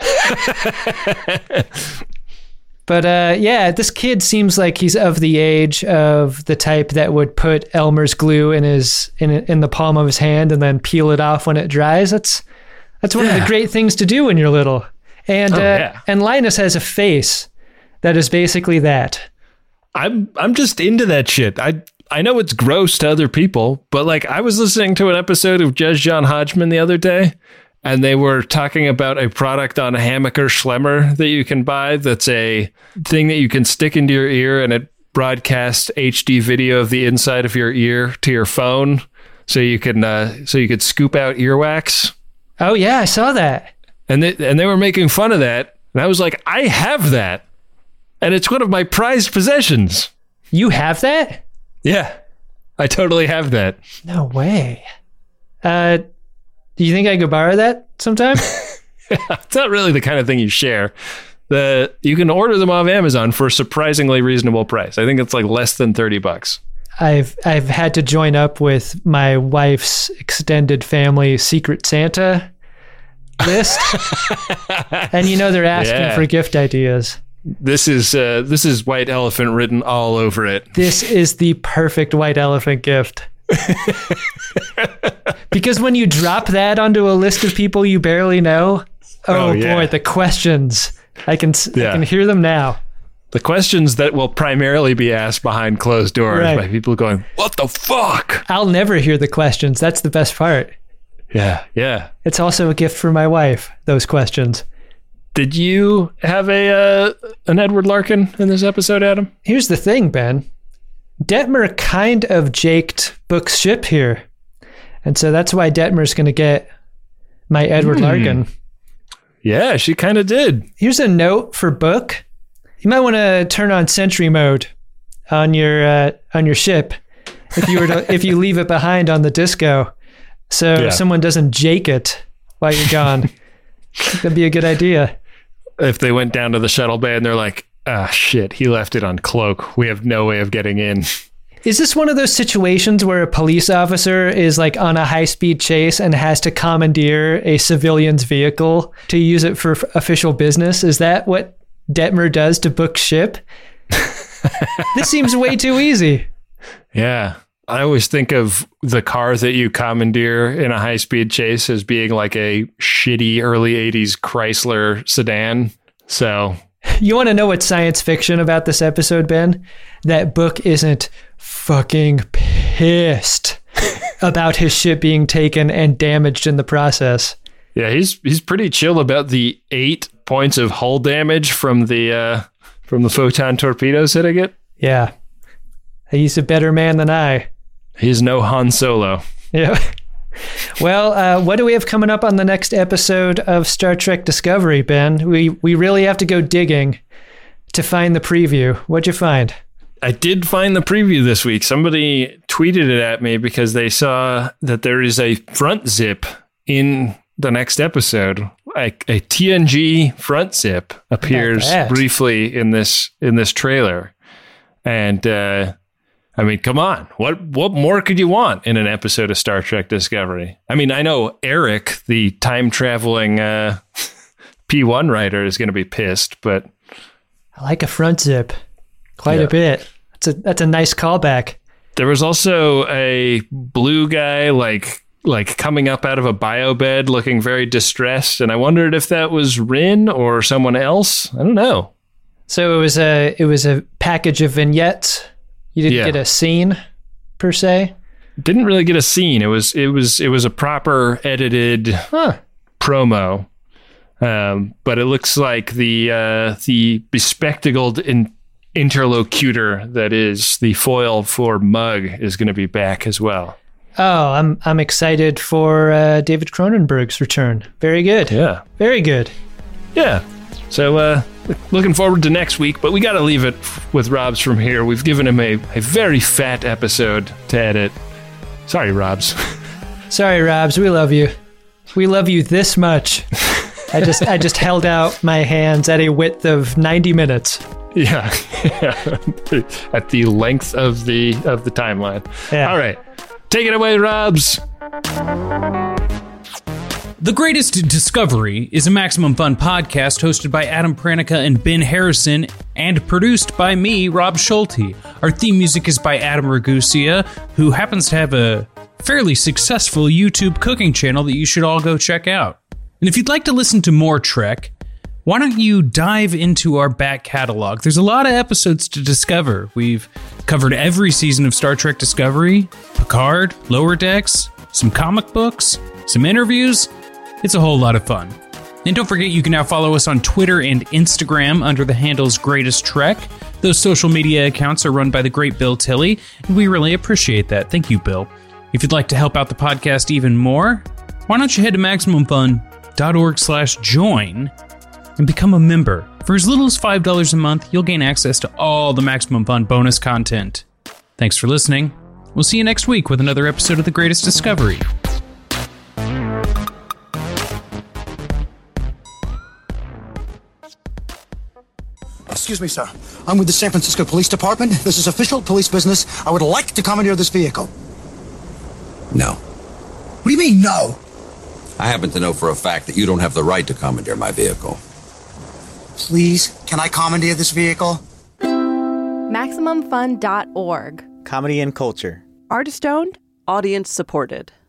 But uh, yeah, this kid seems like he's of the age of the type that would put Elmer's glue in his in in the palm of his hand and then peel it off when it dries. That's that's one yeah. of the great things to do when you're little. And
oh,
uh,
yeah.
and Linus has a face that is basically that.
I'm I'm just into that shit. I I know it's gross to other people, but like I was listening to an episode of Judge John Hodgman the other day, and they were talking about a product on Hammacher Schlemmer that you can buy that's a thing that you can stick into your ear, and it broadcasts H D video of the inside of your ear to your phone, so you can uh, so you could scoop out earwax.
Oh yeah, I saw that.
And they, and they were making fun of that, and I was like, I have that, and it's one of my prized possessions.
You have that?
Yeah, I totally have that.
No way. Uh, do you think I could borrow that sometime?
It's not really the kind of thing you share. The you can order them off Amazon for a surprisingly reasonable price. I think it's like less than thirty bucks.
I've I've had to join up with my wife's extended family Secret Santa list, and you know they're asking
yeah. for
gift ideas.
This is uh, this is white elephant written all over it.
This is the perfect white elephant gift. Because when you drop that onto a list of people you barely know, oh, oh yeah. boy, the questions. I can yeah. I can hear them now.
The questions that will primarily be asked behind closed doors right. by people going, "What the fuck?"
I'll never hear the questions. That's the best part.
Yeah, yeah.
It's also a gift for my wife, those questions.
Did you have a uh, an Edward Larkin in this episode, Adam?
Here's the thing, Ben. Detmer kind of jaked Book's ship here. And so that's why Detmer's going to get my Edward mm. Larkin.
Yeah, she kind of did.
Here's a note for Book. You might want to turn on sentry mode on your uh, on your ship if you were to, if you leave it behind on the disco, so yeah. someone doesn't jake it while you're gone. That'd be a good idea.
If they went down to the shuttle bay and they're like, ah, shit, he left it on cloak. We have no way of getting in.
Is this one of those situations where a police officer is like on a high-speed chase and has to commandeer a civilian's vehicle to use it for f- official business? Is that what Detmer does to book ship? This seems way too easy.
Yeah. I always think of the car that you commandeer in a high-speed chase as being like a shitty early eighties Chrysler sedan. So...
You want to know what's science fiction about this episode, Ben? That Book isn't fucking pissed about his ship being taken and damaged in the process.
Yeah, he's he's pretty chill about the eight points of hull damage from the uh, from the photon torpedoes hitting it.
Yeah, he's a better man than I.
He's no Han Solo.
Yeah. Well, uh, what do we have coming up on the next episode of Star Trek Discovery, Ben? We we really have to go digging to find the preview. What'd you find?
I did find the preview this week. Somebody tweeted it at me because they saw that there is a front zip in the next episode. A, a T N G front zip appears briefly in this in this trailer, and. Uh, I mean, come on. What what more could you want in an episode of Star Trek Discovery? I mean, I know Eric, the time-traveling uh, P one writer, is going to be pissed, but...
I like a front zip quite
yeah.
a bit. That's a, that's a nice callback.
There was also a blue guy, like like coming up out of a biobed looking very distressed, and I wondered if that was Rin or someone else. I don't know.
So it was a it was a package of vignettes. You didn't
yeah.
get a scene per se?
Didn't really get a scene. It was it was it was a proper edited
huh.
promo. Um, but it looks like the uh, the bespectacled in- interlocutor that is the foil for Mug is going to be back as well.
Oh, I'm I'm excited for uh, David Cronenberg's return. Very good.
Yeah.
Very good.
Yeah. So uh, looking forward to next week, but we got to leave it with Robs from here. We've given him a, a very fat episode to edit. Sorry, Robs.
Sorry, Robs. We love you. We love you this much. I just I just held out my hands at a width of ninety minutes.
Yeah. yeah. At the length of the of the timeline.
Yeah.
All right. Take it away, Robs.
The Greatest Discovery is a Maximum Fun podcast hosted by Adam Pranica and Ben Harrison and produced by me, Rob Schulte. Our theme music is by Adam Ragusia, who happens to have a fairly successful YouTube cooking channel that you should all go check out. And if you'd like to listen to more Trek, why don't you dive into our back catalog? There's a lot of episodes to discover. We've covered every season of Star Trek Discovery, Picard, Lower Decks, some comic books, some interviews. It's a whole lot of fun. And don't forget, you can now follow us on Twitter and Instagram under the handles Greatest Trek. Those social media accounts are run by the great Bill Tilley, and we really appreciate that. Thank you, Bill. If you'd like to help out the podcast even more, why don't you head to MaximumFun.org slash join and become a member. For as little as five dollars a month, you'll gain access to all the Maximum Fun bonus content. Thanks for listening. We'll see you next week with another episode of The Greatest Discovery.
Excuse me, sir. I'm with the San Francisco Police Department. This is official police business. I would like to commandeer this vehicle.
No.
What do you mean, no?
I happen to know for a fact that you don't have the right to commandeer my vehicle.
Please, can I commandeer this vehicle?
Maximum Fun dot org.
Comedy and culture.
Artist owned. Audience supported.